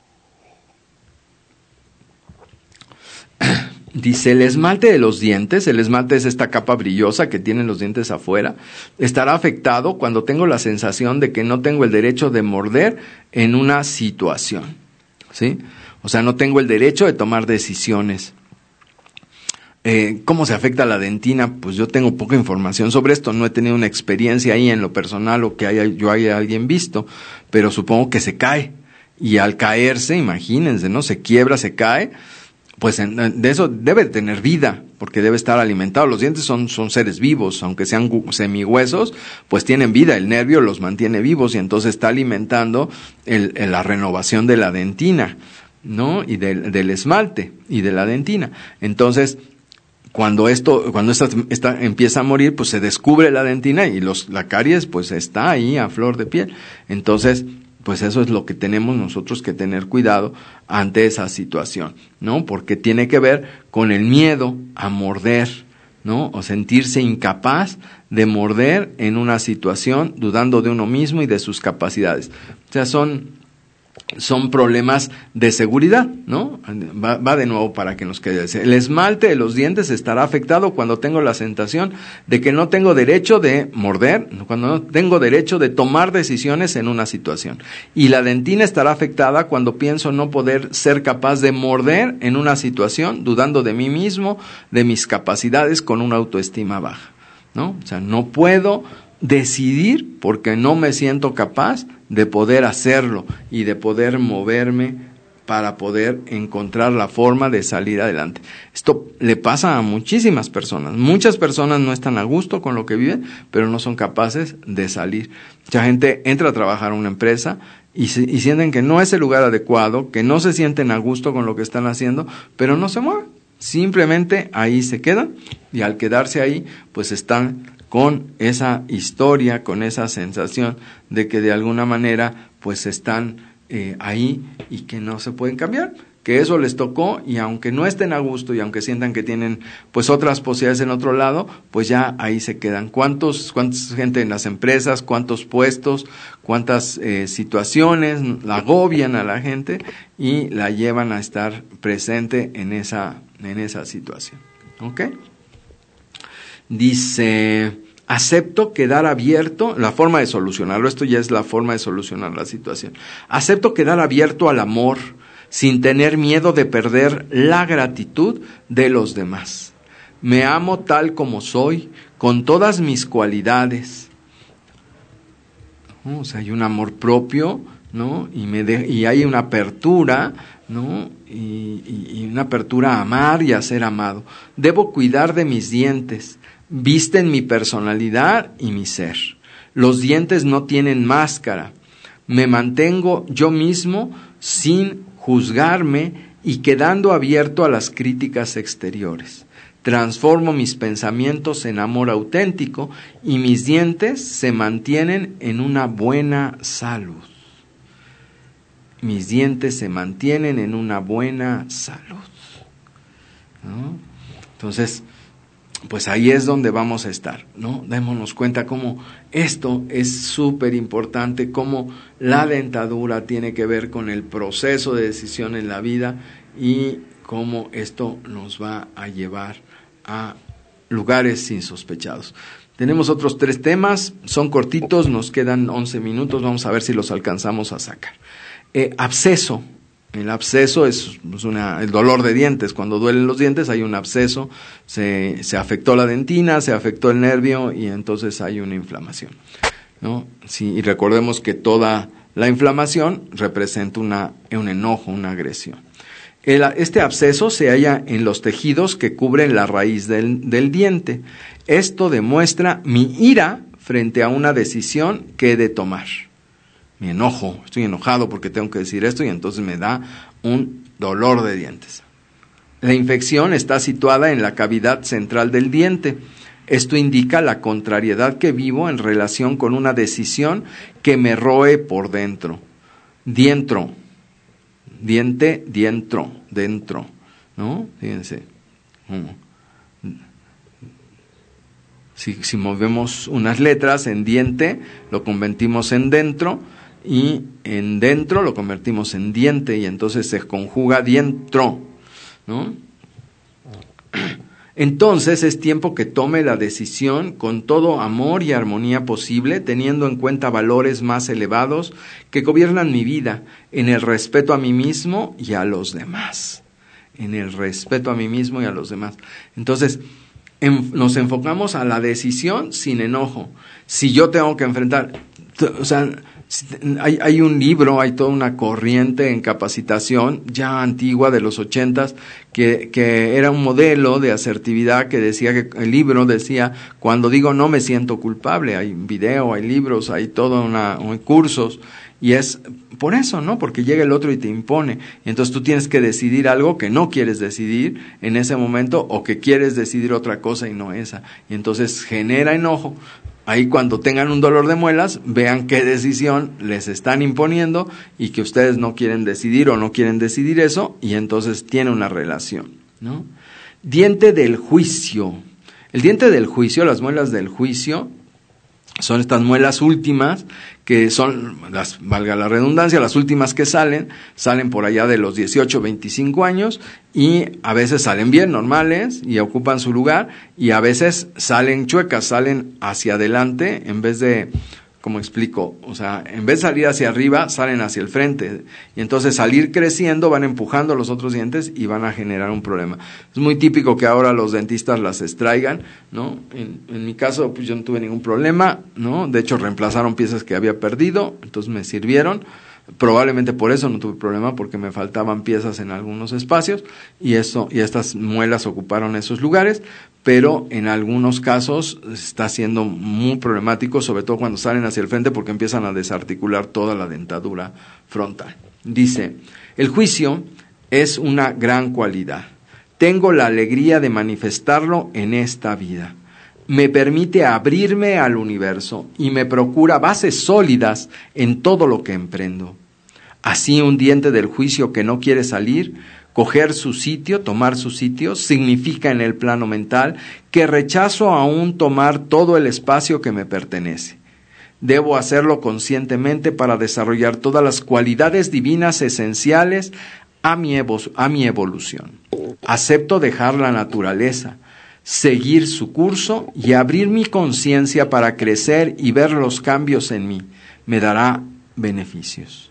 Dice, el esmalte de los dientes, el esmalte es esta capa brillosa que tienen los dientes afuera, estará afectado cuando tengo la sensación de que no tengo el derecho de morder en una situación, ¿sí? O sea, no tengo el derecho de tomar decisiones. Eh, ¿Cómo se afecta la dentina? Pues yo tengo poca información sobre esto, no he tenido una experiencia ahí en lo personal o que haya, yo haya alguien visto, pero supongo que se cae, y al caerse, imagínense, ¿no? Se quiebra, se cae, pues en, de eso debe tener vida, porque debe estar alimentado. Los dientes son, son seres vivos, aunque sean semihuesos, pues tienen vida, el nervio los mantiene vivos y entonces está alimentando el, el, la renovación de la dentina, ¿no? Y del, del esmalte y de la dentina. Entonces, cuando esto, cuando esta, esta empieza a morir, pues se descubre la dentina y los, la caries pues está ahí a flor de piel. Entonces, pues eso es lo que tenemos nosotros que tener cuidado ante esa situación, ¿no? Porque tiene que ver con el miedo a morder, ¿no? O sentirse incapaz de morder en una situación, dudando de uno mismo y de sus capacidades. O sea, son son problemas de seguridad, ¿no? Va, va de nuevo para que nos quede. El esmalte de los dientes estará afectado cuando tengo la sensación de que no tengo derecho de morder, cuando no tengo derecho de tomar decisiones en una situación. Y la dentina estará afectada cuando pienso no poder ser capaz de morder en una situación, dudando de mí mismo, de mis capacidades, con una autoestima baja, ¿no? O sea, no puedo decidir porque no me siento capaz de poder hacerlo y de poder moverme para poder encontrar la forma de salir adelante. Esto le pasa a muchísimas personas. Muchas personas no están a gusto con lo que viven, pero no son capaces de salir. Mucha gente entra a trabajar a una empresa y, se, y sienten que no es el lugar adecuado, que no se sienten a gusto con lo que están haciendo, pero no se mueven. Simplemente ahí se quedan, y al quedarse ahí, pues están con esa historia, con esa sensación de que de alguna manera pues están eh, ahí y que no se pueden cambiar, que eso les tocó, y aunque no estén a gusto y aunque sientan que tienen pues otras posibilidades en otro lado, pues ya ahí se quedan. ¿Cuántos, cuánta gente en las empresas, cuántos puestos, cuántas eh, situaciones la agobian a la gente y la llevan a estar presente en esa en esa situación? ¿Ok? Dice, acepto quedar abierto, la forma de solucionarlo, esto ya es la forma de solucionar la situación. Acepto quedar abierto al amor sin tener miedo de perder la gratitud de los demás. Me amo tal como soy, con todas mis cualidades. O sea, hay un amor propio, ¿no? Y, me de, y hay una apertura, ¿no? Y, y, y una apertura a amar y a ser amado. Debo cuidar de mis dientes, visten mi personalidad y mi ser. Los dientes no tienen máscara. Me mantengo yo mismo sin juzgarme y quedando abierto a las críticas exteriores. Transformo mis pensamientos en amor auténtico y mis dientes se mantienen en una buena salud. Mis dientes se mantienen en una buena salud, ¿no? Entonces, pues ahí es donde vamos a estar, ¿no? Démonos cuenta cómo esto es súper importante, cómo la dentadura tiene que ver con el proceso de decisión en la vida y cómo esto nos va a llevar a lugares insospechados. Tenemos otros tres temas, son cortitos, nos quedan once minutos, vamos a ver si los alcanzamos a sacar. Eh, absceso. El absceso es una, el dolor de dientes. Cuando duelen los dientes hay un absceso, se, se afectó la dentina, se afectó el nervio y entonces hay una inflamación, ¿no? Sí, y recordemos que toda la inflamación representa una, un enojo, una agresión. El, este absceso se halla en los tejidos que cubren la raíz del, del diente. Esto demuestra mi ira frente a una decisión que he de tomar. Mi enojo, estoy enojado porque tengo que decir esto y entonces me da un dolor de dientes. La infección está situada en la cavidad central del diente. Esto indica la contrariedad que vivo en relación con una decisión que me roe por dentro. Dientro, diente, dientro, dentro, ¿no? Fíjense. Si, si movemos unas letras en diente, lo convertimos en dentro. Y en dentro lo convertimos en diente y entonces se conjuga dientro, ¿no? Entonces es tiempo que tome la decisión con todo amor y armonía posible, teniendo en cuenta valores más elevados que gobiernan mi vida, en el respeto a mí mismo y a los demás. En el respeto a mí mismo y a los demás. Entonces, en, nos enfocamos a la decisión sin enojo. Si yo tengo que enfrentar, o sea, Hay, hay un libro, hay toda una corriente en capacitación ya antigua de los ochentas que, que era un modelo de asertividad que decía que el libro decía, cuando digo no me siento culpable, hay video, hay libros, hay todo una, hay cursos y es por eso, ¿no? Porque llega el otro y te impone y entonces tú tienes que decidir algo que no quieres decidir en ese momento o que quieres decidir otra cosa y no esa y entonces genera enojo. Ahí cuando tengan un dolor de muelas, vean qué decisión les están imponiendo y que ustedes no quieren decidir o no quieren decidir eso y entonces tiene una relación, ¿no? Diente del juicio. El diente del juicio, las muelas del juicio, son estas muelas últimas que son, las, valga la redundancia, las últimas que salen, salen por allá de los dieciocho, veinticinco años y a veces salen bien, normales y ocupan su lugar y a veces salen chuecas, salen hacia adelante en vez de, ¿cómo explico? O sea, en vez de salir hacia arriba, salen hacia el frente y entonces salir creciendo van empujando los otros dientes y van a generar un problema. Es muy típico que ahora los dentistas las extraigan, ¿no? En, en mi caso, pues yo no tuve ningún problema, ¿no? De hecho, reemplazaron piezas que había perdido, entonces me sirvieron, Probablemente por eso no tuve problema, porque me faltaban piezas en algunos espacios y eso y estas muelas ocuparon esos lugares, pero en algunos casos está siendo muy problemático, sobre todo cuando salen hacia el frente, porque empiezan a desarticular toda la dentadura frontal. Dice, el juicio es una gran cualidad. Tengo la alegría de manifestarlo en esta vida. Me permite abrirme al universo y me procura bases sólidas en todo lo que emprendo. Así, un diente del juicio que no quiere salir, coger su sitio, tomar su sitio, significa en el plano mental que rechazo aún tomar todo el espacio que me pertenece. Debo hacerlo conscientemente para desarrollar todas las cualidades divinas esenciales a mi, evo- a mi evolución. Acepto dejar la naturaleza, seguir su curso y abrir mi conciencia para crecer y ver los cambios en mí. Me dará beneficios.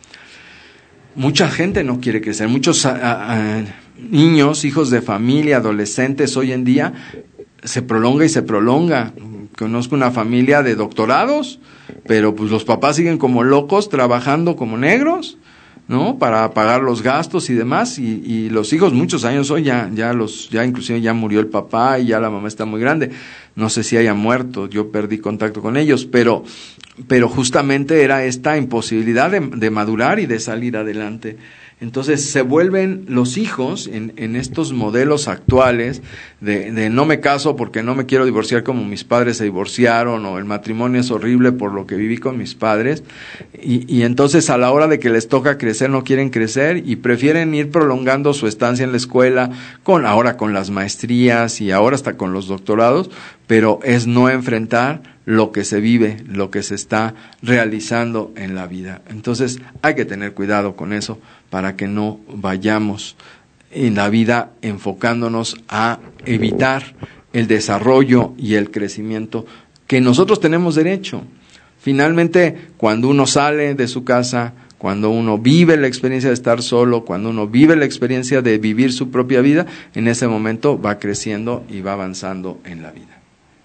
Mucha gente no quiere crecer. Muchos uh, uh, niños, hijos de familia, adolescentes hoy en día, se prolonga y se prolonga. Conozco una familia de doctorados, pero pues los papás siguen como locos trabajando como negros, ¿no? Para pagar los gastos y demás, y, y los hijos muchos años hoy ya, ya los, ya inclusive ya murió el papá y ya la mamá está muy grande. No sé si haya muerto, yo perdí contacto con ellos, pero, pero justamente era esta imposibilidad de, de madurar y de salir adelante. Entonces se vuelven los hijos en, en estos modelos actuales de, de no me caso porque no me quiero divorciar como mis padres se divorciaron, o el matrimonio es horrible por lo que viví con mis padres, y, y entonces a la hora de que les toca crecer no quieren crecer y prefieren ir prolongando su estancia en la escuela, con ahora con las maestrías y ahora hasta con los doctorados, pero es no enfrentar lo que se vive, lo que se está realizando en la vida. Entonces hay que tener cuidado con eso para que no vayamos en la vida enfocándonos a evitar el desarrollo y el crecimiento que nosotros tenemos derecho. Finalmente, cuando uno sale de su casa, cuando uno vive la experiencia de estar solo, cuando uno vive la experiencia de vivir su propia vida, en ese momento va creciendo y va avanzando en la vida.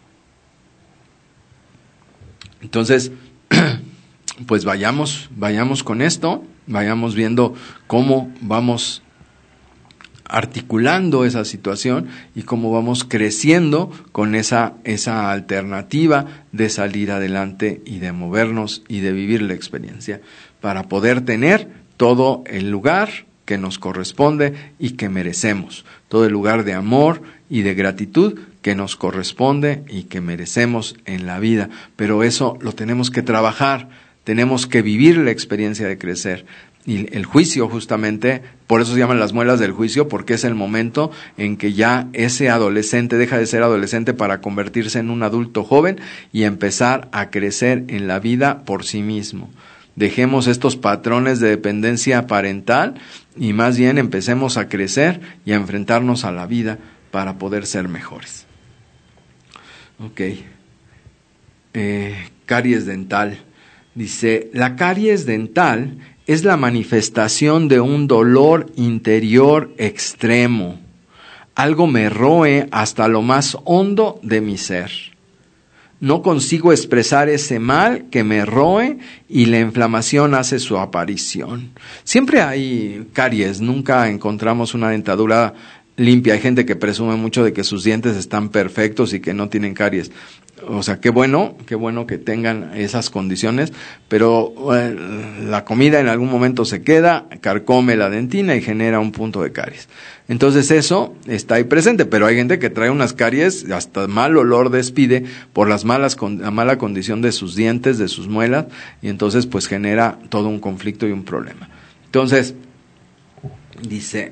Entonces, pues vayamos, vayamos con esto, vayamos viendo cómo vamos articulando esa situación y cómo vamos creciendo con esa, esa alternativa de salir adelante y de movernos y de vivir la experiencia para poder tener todo el lugar que nos corresponde y que merecemos, todo el lugar de amor y de gratitud que nos corresponde y que merecemos en la vida. Pero eso lo tenemos que trabajar, tenemos que vivir la experiencia de crecer. Y el juicio, justamente, por eso se llaman las muelas del juicio, porque es el momento en que ya ese adolescente deja de ser adolescente para convertirse en un adulto joven y empezar a crecer en la vida por sí mismo. Dejemos estos patrones de dependencia parental y más bien empecemos a crecer y a enfrentarnos a la vida para poder ser mejores. Ok. Eh, caries dental. Dice, la caries dental es la manifestación de un dolor interior extremo. Algo me roe hasta lo más hondo de mi ser. No consigo expresar ese mal que me roe y la inflamación hace su aparición. Siempre hay caries, nunca encontramos una dentadura limpia. Hay gente que presume mucho de que sus dientes están perfectos y que no tienen caries. O sea, qué bueno, qué bueno que tengan esas condiciones, pero eh, la comida en algún momento se queda, carcome la dentina y genera un punto de caries. Entonces eso está ahí presente, pero hay gente que trae unas caries, hasta mal olor despide por las malas con, la mala condición de sus dientes, de sus muelas, y entonces pues genera todo un conflicto y un problema. Entonces, dice...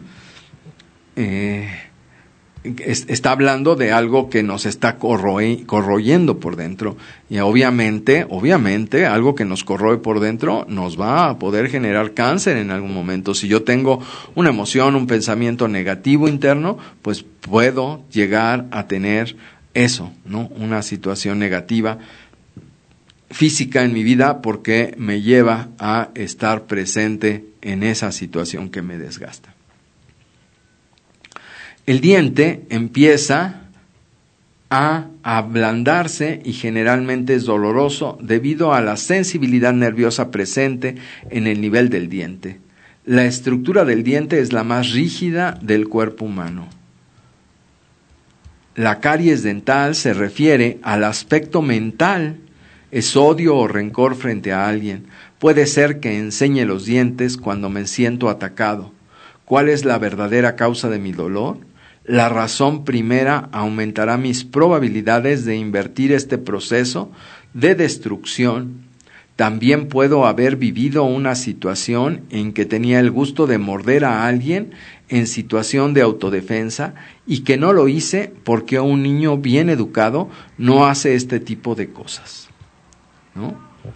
eh, está hablando de algo que nos está corroe, corroyendo por dentro, y obviamente, obviamente, algo que nos corroe por dentro nos va a poder generar cáncer en algún momento. Si yo tengo una emoción, un pensamiento negativo interno, pues puedo llegar a tener eso, ¿no? Una situación negativa física en mi vida porque me lleva a estar presente en esa situación que me desgasta. El diente empieza a ablandarse y generalmente es doloroso debido a la sensibilidad nerviosa presente en el nivel del diente. La estructura del diente es la más rígida del cuerpo humano. La caries dental se refiere al aspecto mental, es odio o rencor frente a alguien. Puede ser que enseñe los dientes cuando me siento atacado. ¿Cuál es la verdadera causa de mi dolor? La razón primera aumentará mis probabilidades de invertir este proceso de destrucción. También puedo haber vivido una situación en que tenía el gusto de morder a alguien en situación de autodefensa y que no lo hice porque un niño bien educado no hace este tipo de cosas, ¿no?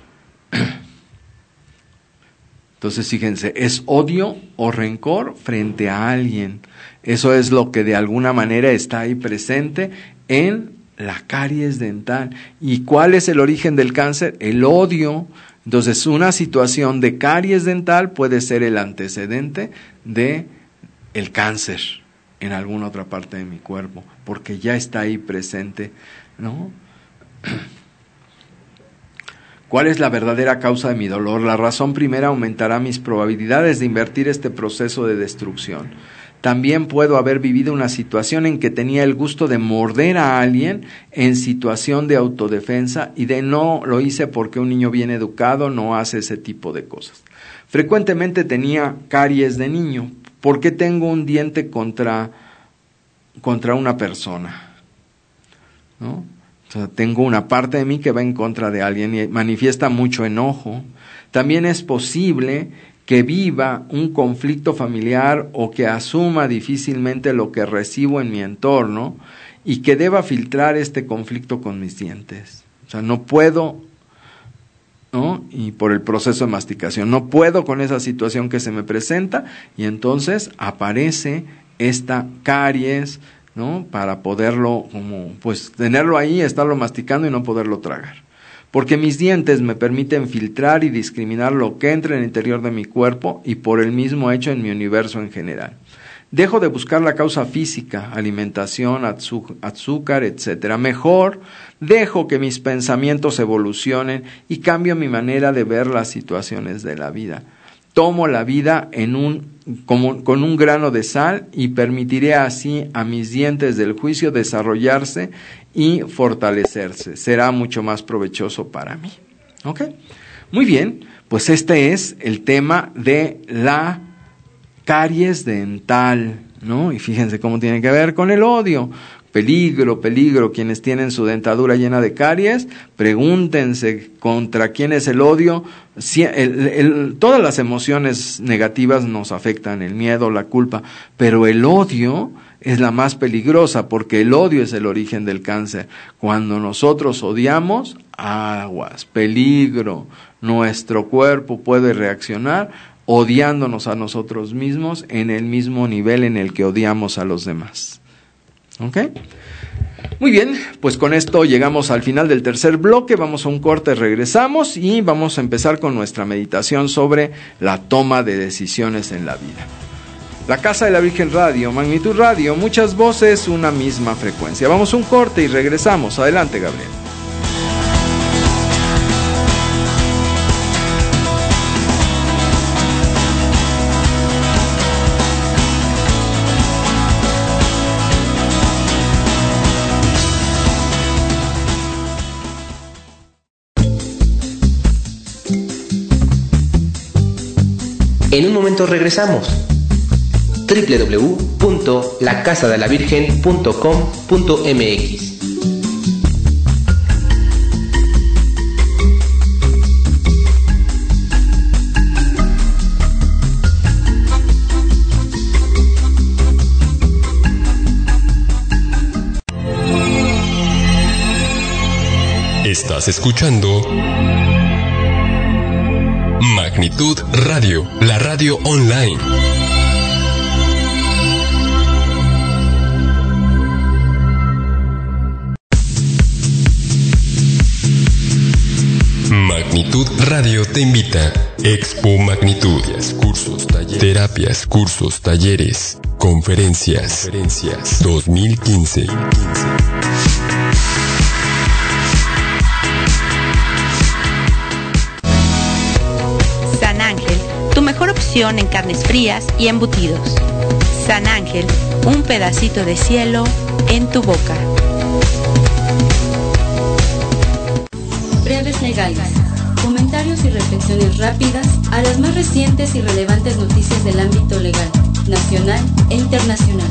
Entonces, fíjense, es odio o rencor frente a alguien. Eso es lo que de alguna manera está ahí presente en la caries dental. ¿Y cuál es el origen del cáncer? El odio. Entonces, una situación de caries dental puede ser el antecedente de el cáncer en alguna otra parte de mi cuerpo, porque ya está ahí presente, ¿no? ¿Cuál es la verdadera causa de mi dolor? La razón primera aumentará mis probabilidades de invertir este proceso de destrucción. También puedo haber vivido una situación en que tenía el gusto de morder a alguien en situación de autodefensa y de no lo hice porque un niño bien educado no hace ese tipo de cosas. Frecuentemente tenía caries de niño. ¿Por qué tengo un diente contra, contra una persona? ¿No? O sea, tengo una parte de mí que va en contra de alguien y manifiesta mucho enojo. También es posible que viva un conflicto familiar o que asuma difícilmente lo que recibo en mi entorno y que deba filtrar este conflicto con mis dientes. O sea, no puedo, ¿no? Y por el proceso de masticación, no puedo con esa situación que se me presenta y entonces aparece esta caries, ¿no? Para poderlo, como, pues, tenerlo ahí, estarlo masticando y no poderlo tragar. Porque mis dientes me permiten filtrar y discriminar lo que entra en el interior de mi cuerpo y por el mismo hecho en mi universo en general. Dejo de buscar la causa física, alimentación, azúcar, etcétera. Mejor dejo que mis pensamientos evolucionen y cambio mi manera de ver las situaciones de la vida. Tomo la vida en un, como, con un grano de sal y permitiré así a mis dientes del juicio desarrollarse y fortalecerse. Será mucho más provechoso para mí. ¿Ok? Muy bien, pues este es el tema de la caries dental, ¿no? Y fíjense cómo tiene que ver con el odio. Peligro, peligro, quienes tienen su dentadura llena de caries, pregúntense contra quién es el odio. Si, el, el, todas las emociones negativas nos afectan, el miedo, la culpa, pero el odio es la más peligrosa porque el odio es el origen del cáncer. Cuando nosotros odiamos, aguas, peligro, nuestro cuerpo puede reaccionar odiándonos a nosotros mismos en el mismo nivel en el que odiamos a los demás. ¿Ok? Muy bien, pues con esto llegamos al final del tercer bloque, vamos a un corte, regresamos y vamos a empezar con nuestra meditación sobre la toma de decisiones en la vida. La Casa de la Virgen Radio, Magnitud Radio, muchas voces, una misma frecuencia. Vamos a un corte y regresamos. Adelante, Gabriel. En un momento regresamos. doble u doble u doble u punto la casa de la virgen punto com punto m x. Estás escuchando Magnitud Radio, la radio online. Magnitud Radio te invita. Expo Magnitud. Cursos, talleres, terapias, cursos, talleres, conferencias. Conferencias dos mil quince. San Ángel, tu mejor opción en carnes frías y embutidos. San Ángel, un pedacito de cielo en tu boca. Breves Legales. Comentarios y reflexiones rápidas a las más recientes y relevantes noticias del ámbito legal, nacional e internacional.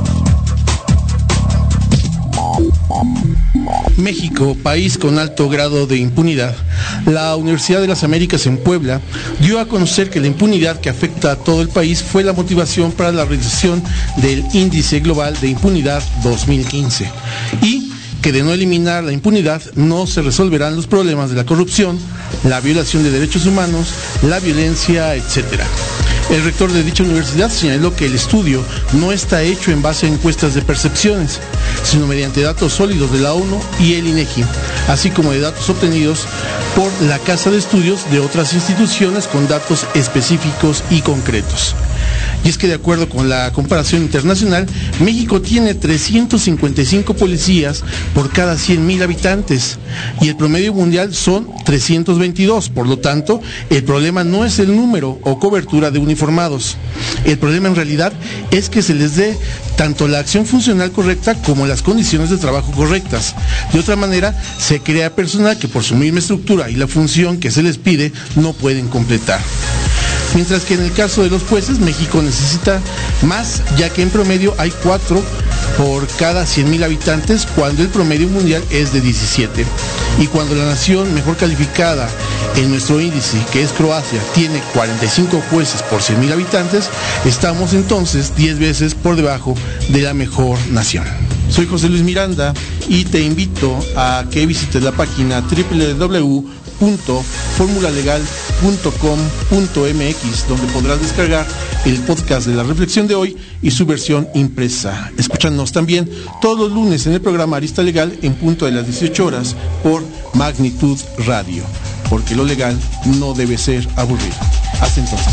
México, país con alto grado de impunidad. La Universidad de las Américas en Puebla dio a conocer que la impunidad que afecta a todo el país fue la motivación para la realización del Índice Global de Impunidad dos mil quince y que de no eliminar la impunidad no se resolverán los problemas de la corrupción, la violación de derechos humanos, la violencia, etcétera. El rector de dicha universidad señaló que el estudio no está hecho en base a encuestas de percepciones, sino mediante datos sólidos de la ONU y el INEGI, así como de datos obtenidos por la Casa de Estudios de otras instituciones con datos específicos y concretos. Y es que de acuerdo con la comparación internacional, México tiene trescientos cincuenta y cinco policías por cada cien mil habitantes y el promedio mundial son trescientos veintidós. Por lo tanto, el problema no es el número o cobertura de uniformados. El problema en realidad es que se les dé tanto la acción funcional correcta como las condiciones de trabajo correctas. De otra manera, se crea personal que por su misma estructura y la función que se les pide no pueden completar. Mientras que en el caso de los jueces, México necesita más, ya que en promedio hay cuatro por cada cien mil habitantes, cuando el promedio mundial es de diecisiete. Y cuando la nación mejor calificada en nuestro índice, que es Croacia, tiene cuarenta y cinco jueces por cien mil habitantes, estamos entonces diez veces por debajo de la mejor nación. Soy José Luis Miranda y te invito a que visites la página doble u doble u doble u punto fórmula legal punto com punto m x, donde podrás descargar el podcast de la reflexión de hoy y su versión impresa. Escúchanos también todos los lunes en el programa Arista Legal en punto de las dieciocho horas por Magnitud Radio, porque lo legal no debe ser aburrido. Hasta entonces.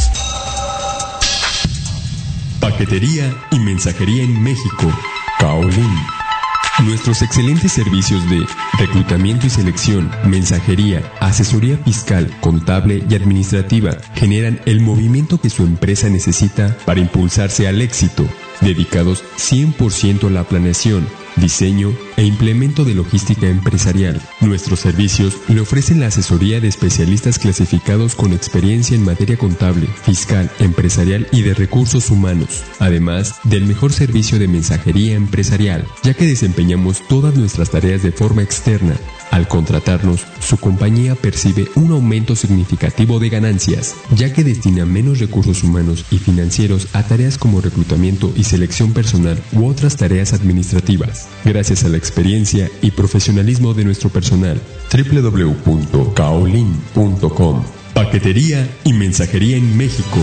Paquetería y mensajería en México. Kaolin. Nuestros excelentes servicios de reclutamiento y selección, mensajería, asesoría fiscal, contable y administrativa generan el movimiento que su empresa necesita para impulsarse al éxito, dedicados cien por ciento a la planeación, diseño e implemento de logística empresarial. Nuestros servicios le ofrecen la asesoría de especialistas clasificados con experiencia en materia contable, fiscal, empresarial y de recursos humanos, además del mejor servicio de mensajería empresarial, ya que desempeñamos todas nuestras tareas de forma externa. Al contratarnos, su compañía percibe un aumento significativo de ganancias, ya que destina menos recursos humanos y financieros a tareas como reclutamiento y selección personal u otras tareas administrativas, gracias a la experiencia y profesionalismo de nuestro personal. doble u doble u doble u punto kaolin punto com. Paquetería y mensajería en México.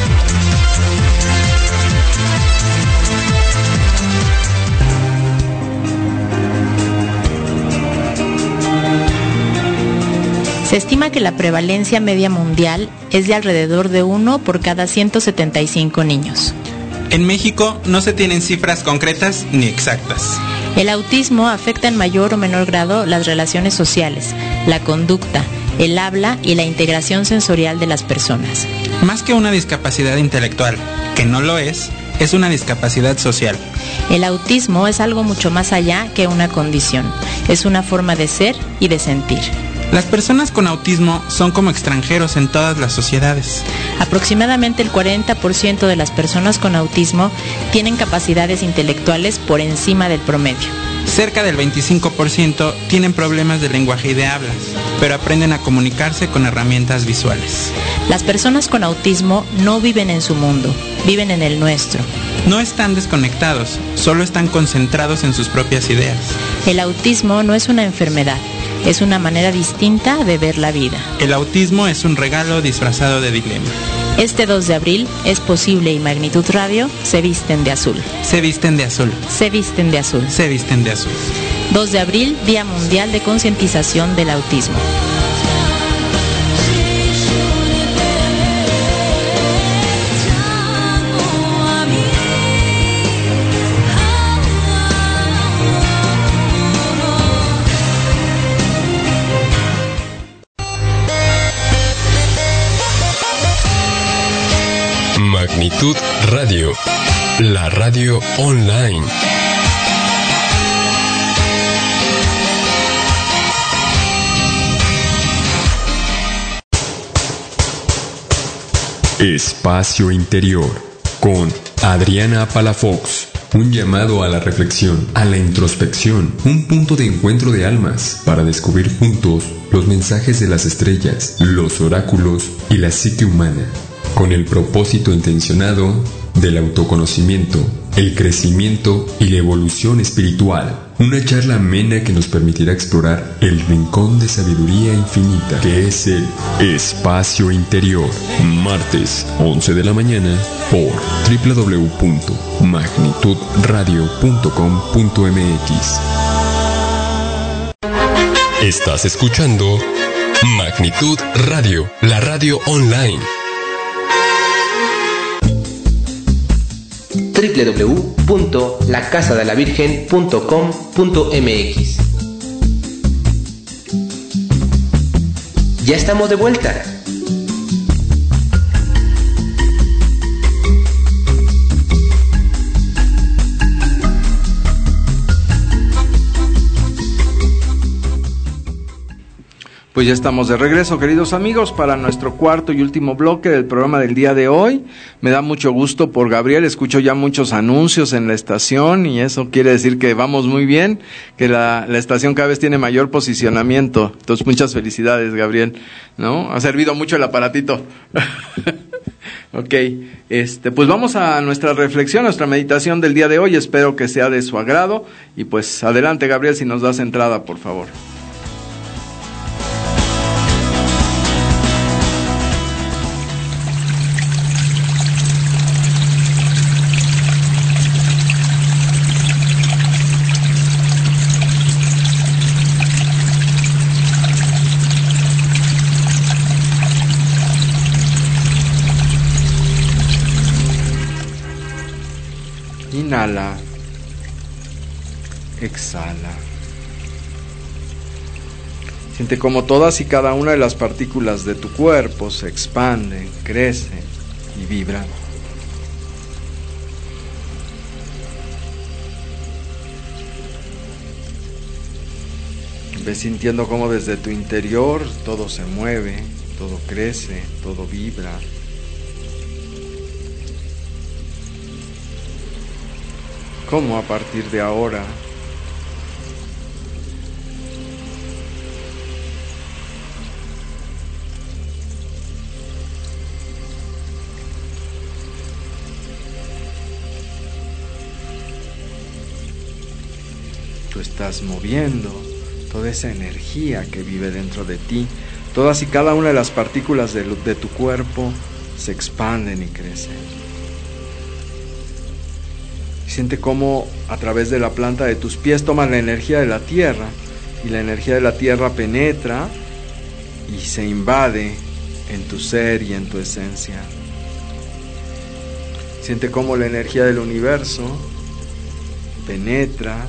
Se estima que la prevalencia media mundial es de alrededor de uno por cada ciento setenta y cinco niños. En México no se tienen cifras concretas ni exactas. El autismo afecta en mayor o menor grado las relaciones sociales, la conducta, el habla y la integración sensorial de las personas. Más que una discapacidad intelectual, que no lo es, es una discapacidad social. El autismo es algo mucho más allá que una condición. Es una forma de ser y de sentir. Las personas con autismo son como extranjeros en todas las sociedades. Aproximadamente el cuarenta por ciento de las personas con autismo tienen capacidades intelectuales por encima del promedio. Cerca del veinticinco por ciento tienen problemas de lenguaje y de habla, pero aprenden a comunicarse con herramientas visuales. Las personas con autismo no viven en su mundo, viven en el nuestro. No están desconectados, solo están concentrados en sus propias ideas. El autismo no es una enfermedad. Es una manera distinta de ver la vida. El autismo es un regalo disfrazado de dilema. Este dos de abril es posible y Magnitud Radio se visten de azul. Se visten de azul. Se visten de azul. Se visten de azul. dos de abril, Día Mundial de Concientización del Autismo. Magnitud Radio, la radio online. Espacio Interior con Adriana Palafox. Un llamado a la reflexión, a la introspección, un punto de encuentro de almas para descubrir juntos los mensajes de las estrellas, los oráculos y la psique humana, con el propósito intencionado del autoconocimiento, el crecimiento y la evolución espiritual. Una charla amena que nos permitirá explorar el rincón de sabiduría infinita que es el Espacio Interior. Martes, once de la mañana, por doble u doble u doble u punto magnitud radio punto com punto m x. Estás escuchando Magnitud Radio, la radio online. doble u doble u doble u punto la casa de la virgen punto com punto m x. Ya estamos de vuelta. Pues ya estamos de regreso, queridos amigos, para nuestro cuarto y último bloque del programa del día de hoy. Me da mucho gusto por Gabriel, escucho ya muchos anuncios en la estación y eso quiere decir que vamos muy bien, que la, la estación cada vez tiene mayor posicionamiento. Entonces, muchas felicidades, Gabriel, ¿no? Ha servido mucho el aparatito. Ok, este, pues vamos a nuestra reflexión, nuestra meditación del día de hoy. Espero que sea de su agrado y pues adelante, Gabriel, si nos das entrada, por favor. Inhala, exhala. Siente como todas y cada una de las partículas de tu cuerpo se expanden, crecen y vibran. Ves sintiendo cómo desde tu interior todo se mueve, todo crece, todo vibra. Cómo a partir de ahora tú estás moviendo toda esa energía que vive dentro de ti. Todas y cada una de las partículas de, de tu cuerpo se expanden y crecen. Siente cómo a través de la planta de tus pies tomas la energía de la tierra y la energía de la tierra penetra y se invade en tu ser y en tu esencia. Siente cómo la energía del universo penetra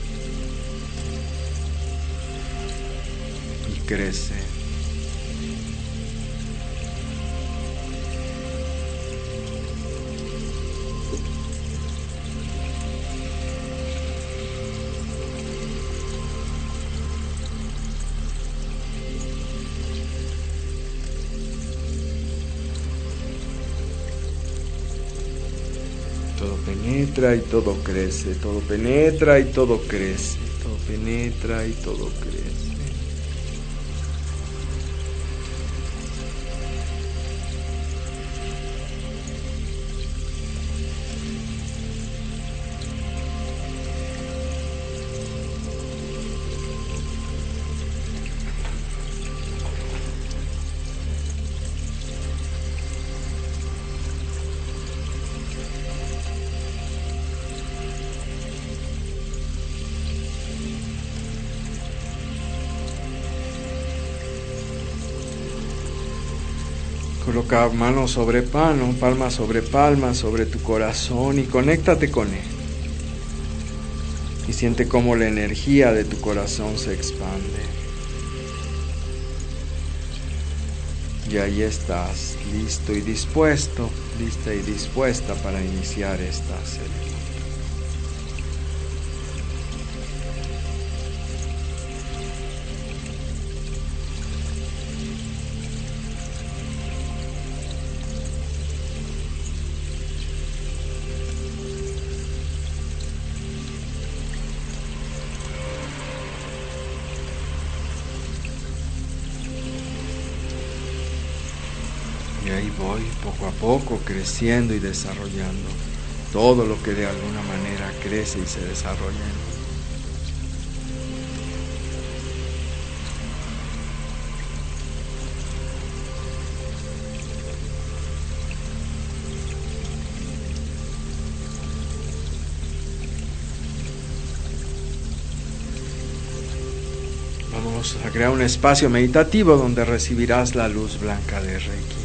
y crece. Todo penetra y todo crece, todo penetra y todo crece, todo penetra y todo crece. Coloca mano sobre mano, palma sobre palma, sobre tu corazón y conéctate con él. Y siente cómo la energía de tu corazón se expande. y ahí estás, listo y dispuesto, lista y dispuesta para iniciar esta ceremonia. Y ahí voy poco a poco creciendo y desarrollando todo lo que de alguna manera crece y se desarrolla en mí. Vamos a crear un espacio meditativo donde recibirás la luz blanca de Reiki.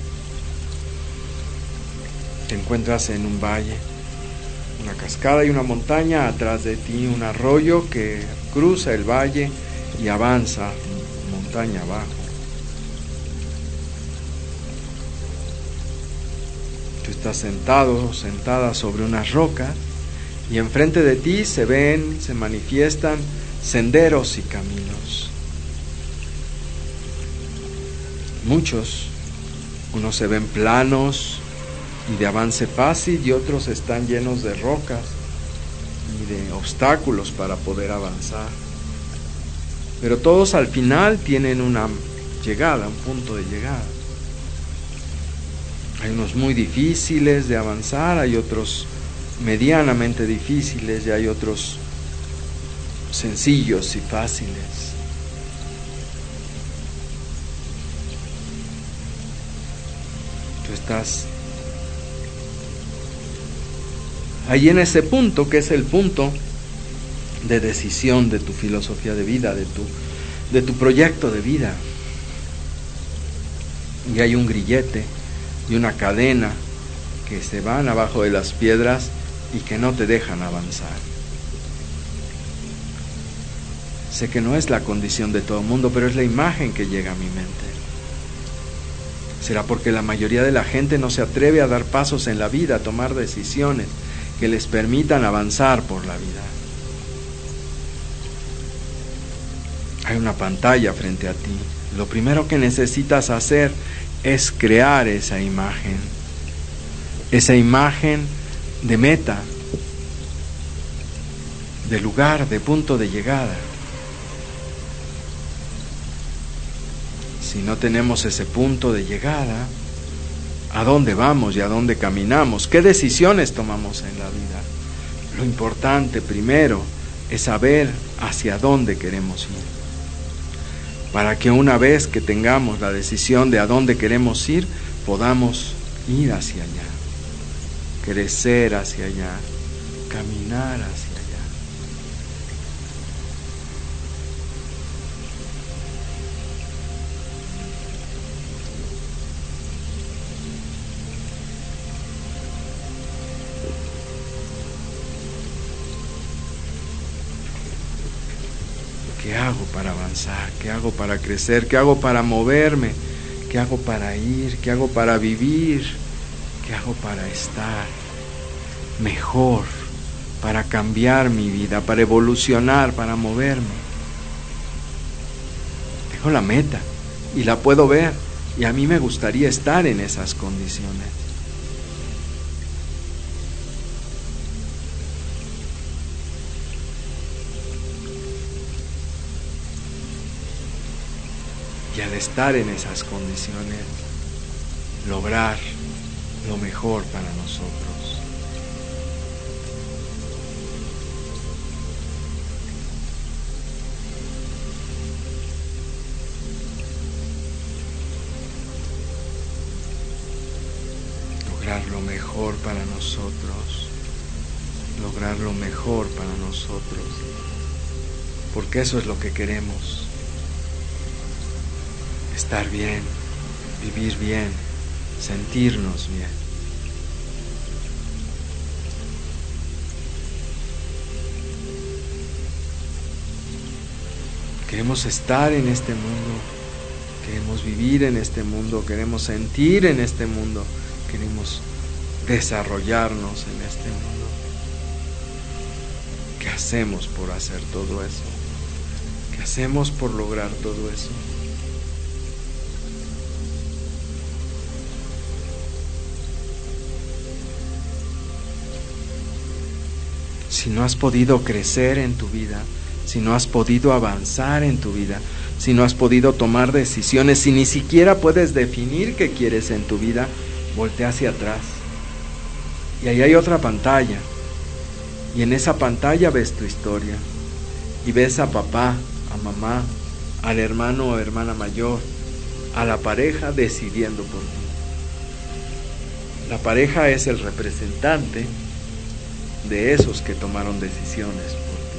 Te encuentras en un valle, una cascada y una montaña, atrás de ti un arroyo que cruza el valle y avanza montaña abajo. Tú estás sentado o sentada sobre unas rocas y enfrente de ti se ven, se manifiestan senderos y caminos. Muchos, unos se ven planos y de avance fácil y otros están llenos de rocas y de obstáculos para poder avanzar. Pero todos al final tienen una llegada, un punto de llegada. Hay unos muy difíciles de avanzar, hay otros medianamente difíciles y hay otros sencillos y fáciles. Tú estás ahí en ese punto, que es el punto de decisión de tu filosofía de vida, de tu, de tu proyecto de vida. Y hay un grillete y una cadena que se van abajo de las piedras y que no te dejan avanzar. Sé que no es la condición de todo el mundo, pero es la imagen que llega a mi mente. ¿Será porque la mayoría de la gente no se atreve a dar pasos en la vida, a tomar decisiones que les permitan avanzar por la vida? Hay una pantalla frente a ti. Lo primero que necesitas hacer es crear esa imagen, esa imagen de meta, de lugar, de punto de llegada. Si no tenemos ese punto de llegada, ¿a dónde vamos y a dónde caminamos? ¿Qué decisiones tomamos en la vida? Lo importante primero es saber hacia dónde queremos ir, para que una vez que tengamos la decisión de a dónde queremos ir, podamos ir hacia allá, crecer hacia allá, caminar hacia allá. ¿Qué hago para avanzar? ¿Qué hago para crecer? ¿Qué hago para moverme? ¿Qué hago para ir? ¿Qué hago para vivir? ¿Qué hago para estar mejor? Para cambiar mi vida, para evolucionar, para moverme. Tengo la meta y la puedo ver y a mí me gustaría estar en esas condiciones. Y al estar en esas condiciones, lograr lo mejor para nosotros. Lograr lo mejor para nosotros. Lograr lo mejor para nosotros. Porque eso es lo que queremos. Estar bien, vivir bien, sentirnos bien. Queremos estar en este mundo Queremos vivir en este mundo, queremos sentir en este mundo, queremos desarrollarnos en este mundo. ¿Qué hacemos por hacer todo eso? ¿Qué hacemos por lograr todo eso? Si no has podido crecer en tu vida, si no has podido avanzar en tu vida, si no has podido tomar decisiones, si ni siquiera puedes definir qué quieres en tu vida, voltea hacia atrás. Y ahí hay otra pantalla. Y en esa pantalla ves tu historia. Y ves a papá, a mamá, al hermano o hermana mayor, a la pareja decidiendo por ti. La pareja es el representante de esos que tomaron decisiones por ti.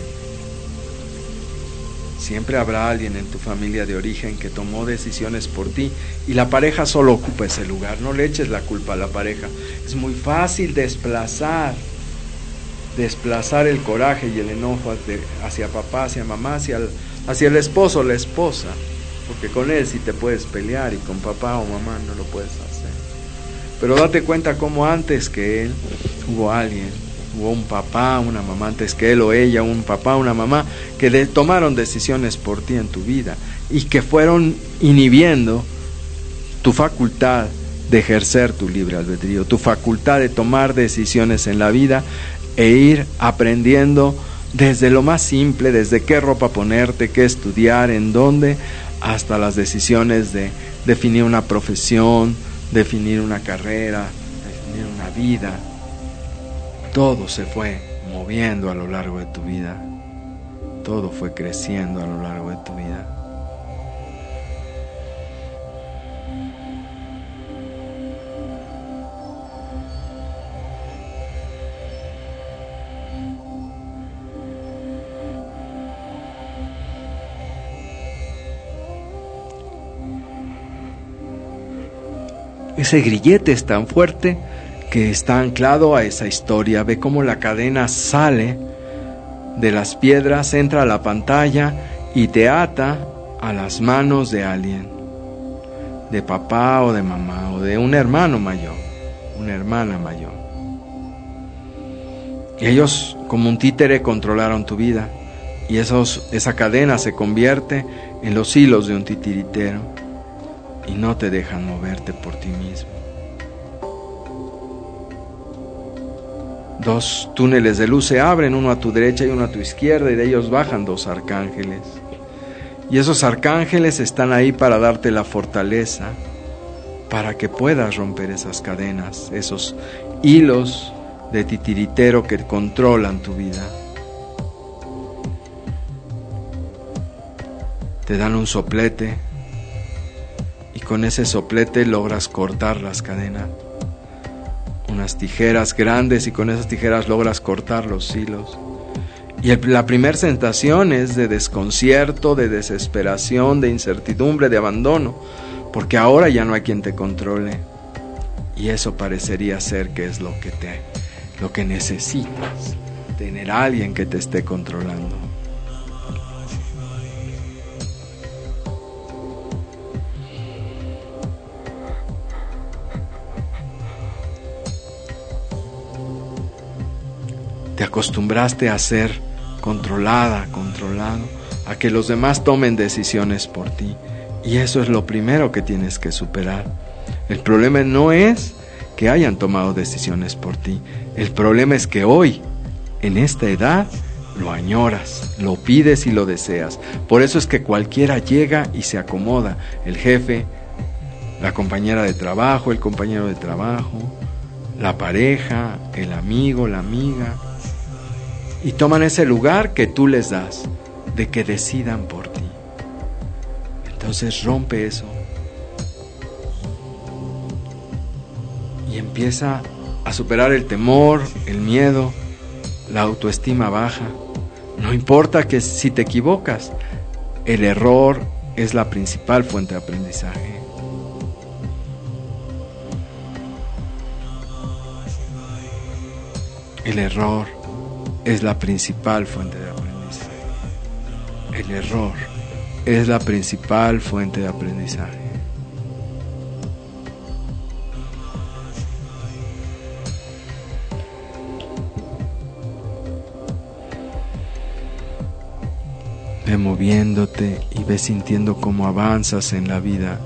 Siempre habrá alguien en tu familia de origen que tomó decisiones por ti y la pareja solo ocupa ese lugar. No le eches la culpa a la pareja. Es muy fácil desplazar, desplazar el coraje y el enojo hacia papá, hacia mamá, hacia el, hacia el esposo o la esposa, porque con él sí te puedes pelear y con papá o mamá no lo puedes hacer. Pero date cuenta cómo antes que él hubo alguien, hubo un papá, una mamá antes que él o ella, un papá, una mamá, que de, tomaron decisiones por ti en tu vida y que fueron inhibiendo tu facultad de ejercer tu libre albedrío, tu facultad de tomar decisiones en la vida e ir aprendiendo desde lo más simple, desde qué ropa ponerte, qué estudiar, en dónde, hasta las decisiones de definir una profesión, definir una carrera, definir una vida. Todo se fue moviendo a lo largo de tu vida. Todo fue creciendo a lo largo de tu vida. Ese grillete es tan fuerte que está anclado a esa historia. Ve cómo la cadena sale de las piedras, entra a la pantalla y te ata a las manos de alguien, de papá o de mamá o de un hermano mayor, una hermana mayor. Y ellos como un títere controlaron tu vida y esos, esa cadena se convierte en los hilos de un titiritero y no te dejan moverte por ti mismo. Dos túneles de luz se abren, uno a tu derecha y uno a tu izquierda, y de ellos bajan dos arcángeles. Y esos arcángeles están ahí para darte la fortaleza, para que puedas romper esas cadenas, esos hilos de titiritero que controlan tu vida. Te dan un soplete, y con ese soplete logras cortar las cadenas. Unas tijeras grandes y con esas tijeras logras cortar los hilos. Y el, la primera sensación es de desconcierto, de desesperación, de incertidumbre, de abandono, porque ahora ya no hay quien te controle. Y eso parecería ser que es lo que te, lo que necesitas, tener a alguien que te esté controlando. Te acostumbraste a ser controlada, controlado, a que los demás tomen decisiones por ti. Y eso es lo primero que tienes que superar. El problema no es que hayan tomado decisiones por ti. El problema es que hoy, en esta edad, lo añoras, lo pides y lo deseas. Por eso es que cualquiera llega y se acomoda. El jefe, la compañera de trabajo, el compañero de trabajo, la pareja, el amigo, la amiga, y toman ese lugar que tú les das, de que decidan por ti. Entonces rompe eso y empieza a superar el temor, el miedo, la autoestima baja. No importa que si te equivocas, el error es la principal fuente de aprendizaje. El error es la principal fuente de aprendizaje. El error es la principal fuente de aprendizaje. Ve moviéndote y ve sintiendo cómo avanzas en la vida.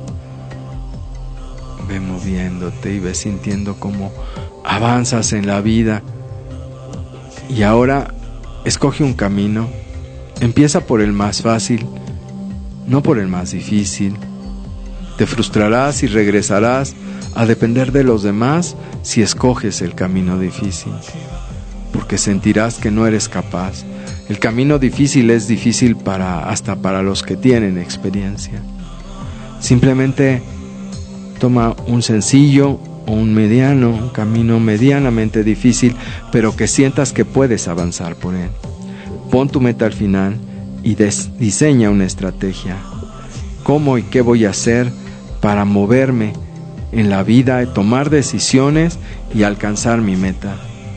Ve moviéndote y ve sintiendo cómo avanzas en la vida. Y ahora escoge un camino. Empieza por el más fácil, no por el más difícil. Te frustrarás y regresarás a depender de los demás si escoges el camino difícil, porque sentirás que no eres capaz. El camino difícil es difícil para, hasta para los que tienen experiencia. Simplemente toma un sencillo o un mediano, un camino medianamente difícil, pero que sientas que puedes avanzar por él. Pon tu meta al final y des- diseña una estrategia. ¿Cómo y qué voy a hacer para moverme en la vida, tomar decisiones y alcanzar mi meta?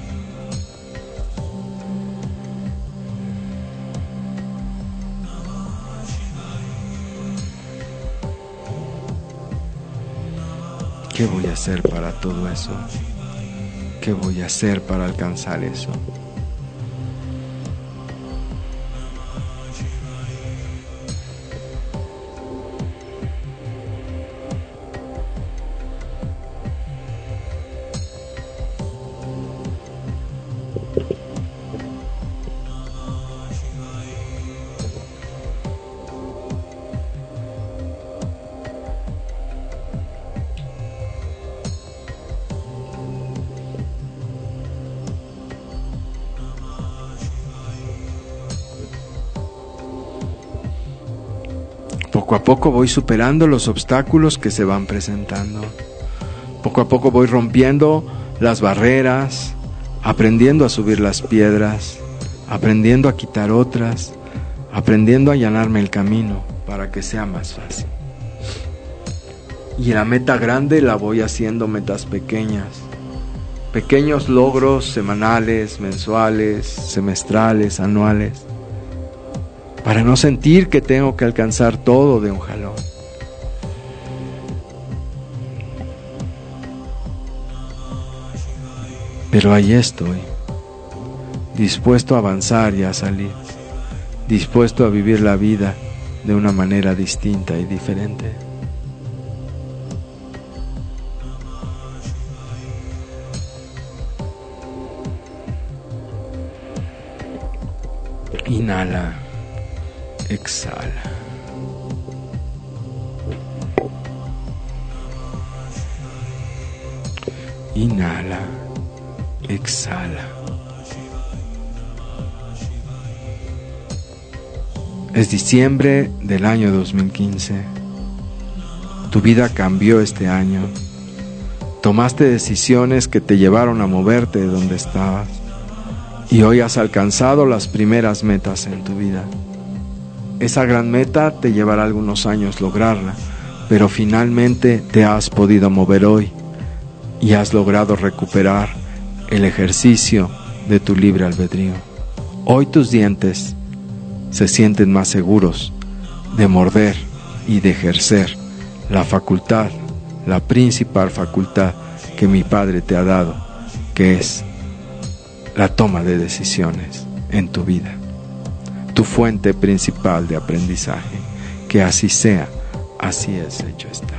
¿Qué voy a hacer para todo eso? ¿Qué voy a hacer para alcanzar eso? Poco a poco voy superando los obstáculos que se van presentando. Poco a poco voy rompiendo las barreras, aprendiendo a subir las piedras, aprendiendo a quitar otras, aprendiendo a allanarme el camino para que sea más fácil. Y la meta grande la voy haciendo metas pequeñas, pequeños logros semanales, mensuales, semestrales, anuales, para no sentir que tengo que alcanzar todo de un jalón. Pero ahí estoy, dispuesto a avanzar y a salir, dispuesto a vivir la vida de una manera distinta y diferente. Inhala. Exhala. Inhala. Exhala. Es diciembre del año dos mil quince. Tu vida cambió este año. Tomaste decisiones que te llevaron a moverte de donde estabas. Y hoy has alcanzado las primeras metas en tu vida. Esa gran meta te llevará algunos años lograrla, pero finalmente te has podido mover hoy y has logrado recuperar el ejercicio de tu libre albedrío. Hoy tus dientes se sienten más seguros de morder y de ejercer la facultad, la principal facultad que mi Padre te ha dado, que es la toma de decisiones en tu vida. Tu fuente principal de aprendizaje. Que así sea, así es, hecho está.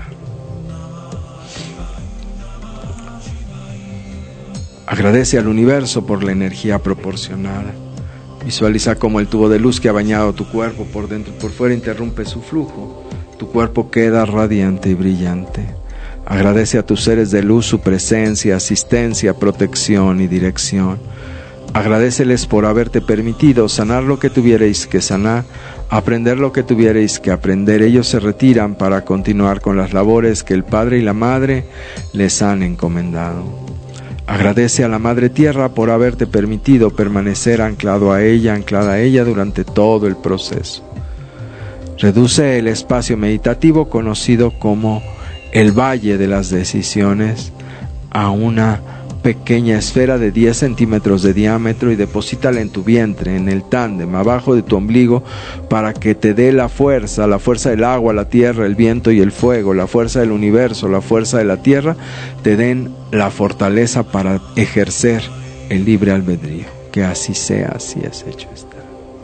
Agradece al universo por la energía proporcionada. Visualiza cómo el tubo de luz que ha bañado tu cuerpo por dentro y por fuera interrumpe su flujo. Tu cuerpo queda radiante y brillante. Agradece a tus seres de luz su presencia, asistencia, protección y dirección. Agradéceles por haberte permitido sanar lo que tuvierais que sanar, aprender lo que tuvierais que aprender. Ellos se retiran para continuar con las labores que el Padre y la Madre les han encomendado. Agradece a la Madre Tierra por haberte permitido permanecer anclado a ella, anclada a ella durante todo el proceso. Reduce el espacio meditativo conocido como el Valle de las Decisiones a una pequeña esfera de diez centímetros de diámetro y deposítala en tu vientre, en el tándem, abajo de tu ombligo, para que te dé la fuerza, la fuerza del agua, la tierra, el viento y el fuego, la fuerza del universo, la fuerza de la tierra, te den la fortaleza para ejercer el libre albedrío. Que así sea, así es hecho está.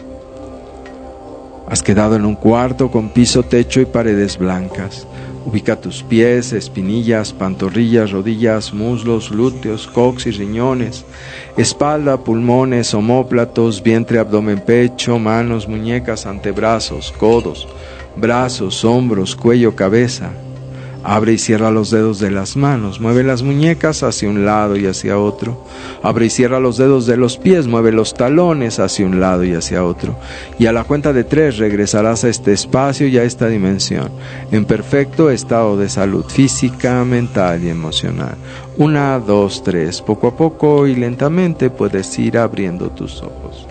Has quedado en un cuarto con piso, techo y paredes blancas. Ubica tus pies, espinillas, pantorrillas, rodillas, muslos, glúteos, cox y riñones, espalda, pulmones, omóplatos, vientre, abdomen, pecho, manos, muñecas, antebrazos, codos, brazos, hombros, cuello, cabeza. Abre y cierra los dedos de las manos, mueve las muñecas hacia un lado y hacia otro. Abre y cierra los dedos de los pies, mueve los talones hacia un lado y hacia otro. Y a la cuenta de tres regresarás a este espacio y a esta dimensión, en perfecto estado de salud física, mental y emocional. Una, dos, tres. Poco a poco y lentamente puedes ir abriendo tus ojos.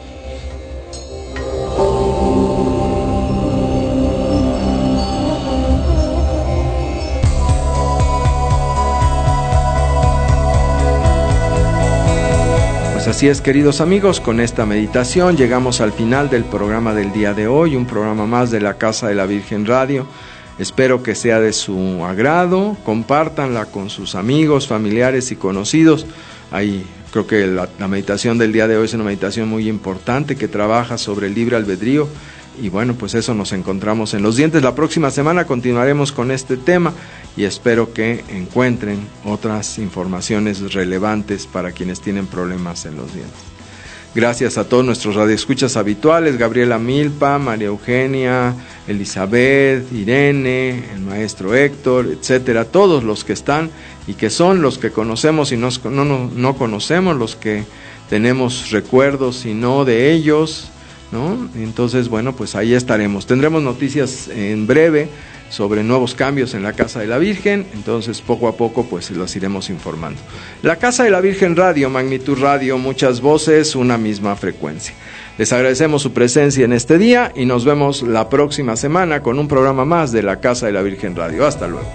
Así es, queridos amigos, con esta meditación llegamos al final del programa del día de hoy, un programa más de la Casa de la Virgen Radio. Espero que sea de su agrado, compártanla con sus amigos, familiares y conocidos. Ahí creo que la, la meditación del día de hoy es una meditación muy importante que trabaja sobre el libre albedrío. Y bueno, pues eso, nos encontramos en los dientes. La próxima semana continuaremos con este tema y espero que encuentren otras informaciones relevantes para quienes tienen problemas en los dientes. Gracias a todos nuestros radioescuchas habituales, Gabriela Milpa, María Eugenia, Elizabeth, Irene, el maestro Héctor, etcétera, todos los que están y que son los que conocemos y nos, no, no, no conocemos, los que tenemos recuerdos y no de ellos, ¿no? Entonces, bueno, pues ahí estaremos. Tendremos noticias en breve sobre nuevos cambios en la Casa de la Virgen, entonces poco a poco pues las iremos informando. La Casa de la Virgen Radio, Magnitud Radio, muchas voces, una misma frecuencia. Les agradecemos su presencia en este día y nos vemos la próxima semana con un programa más de la Casa de la Virgen Radio. Hasta luego.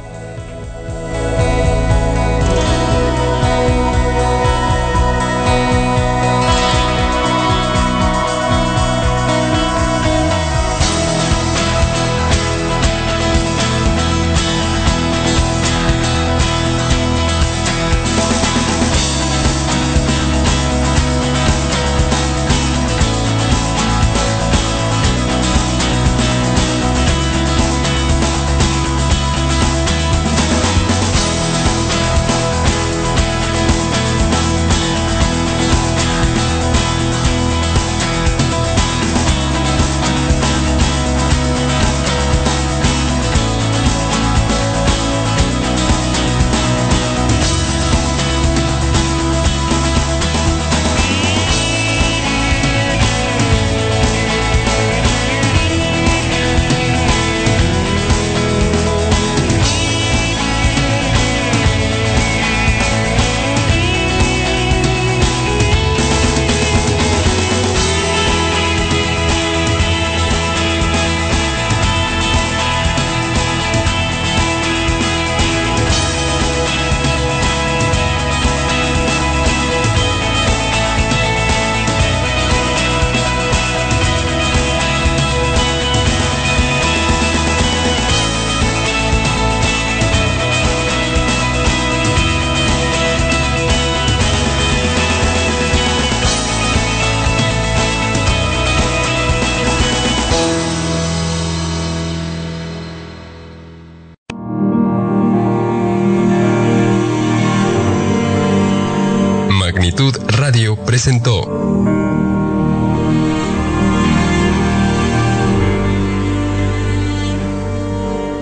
Radio presentó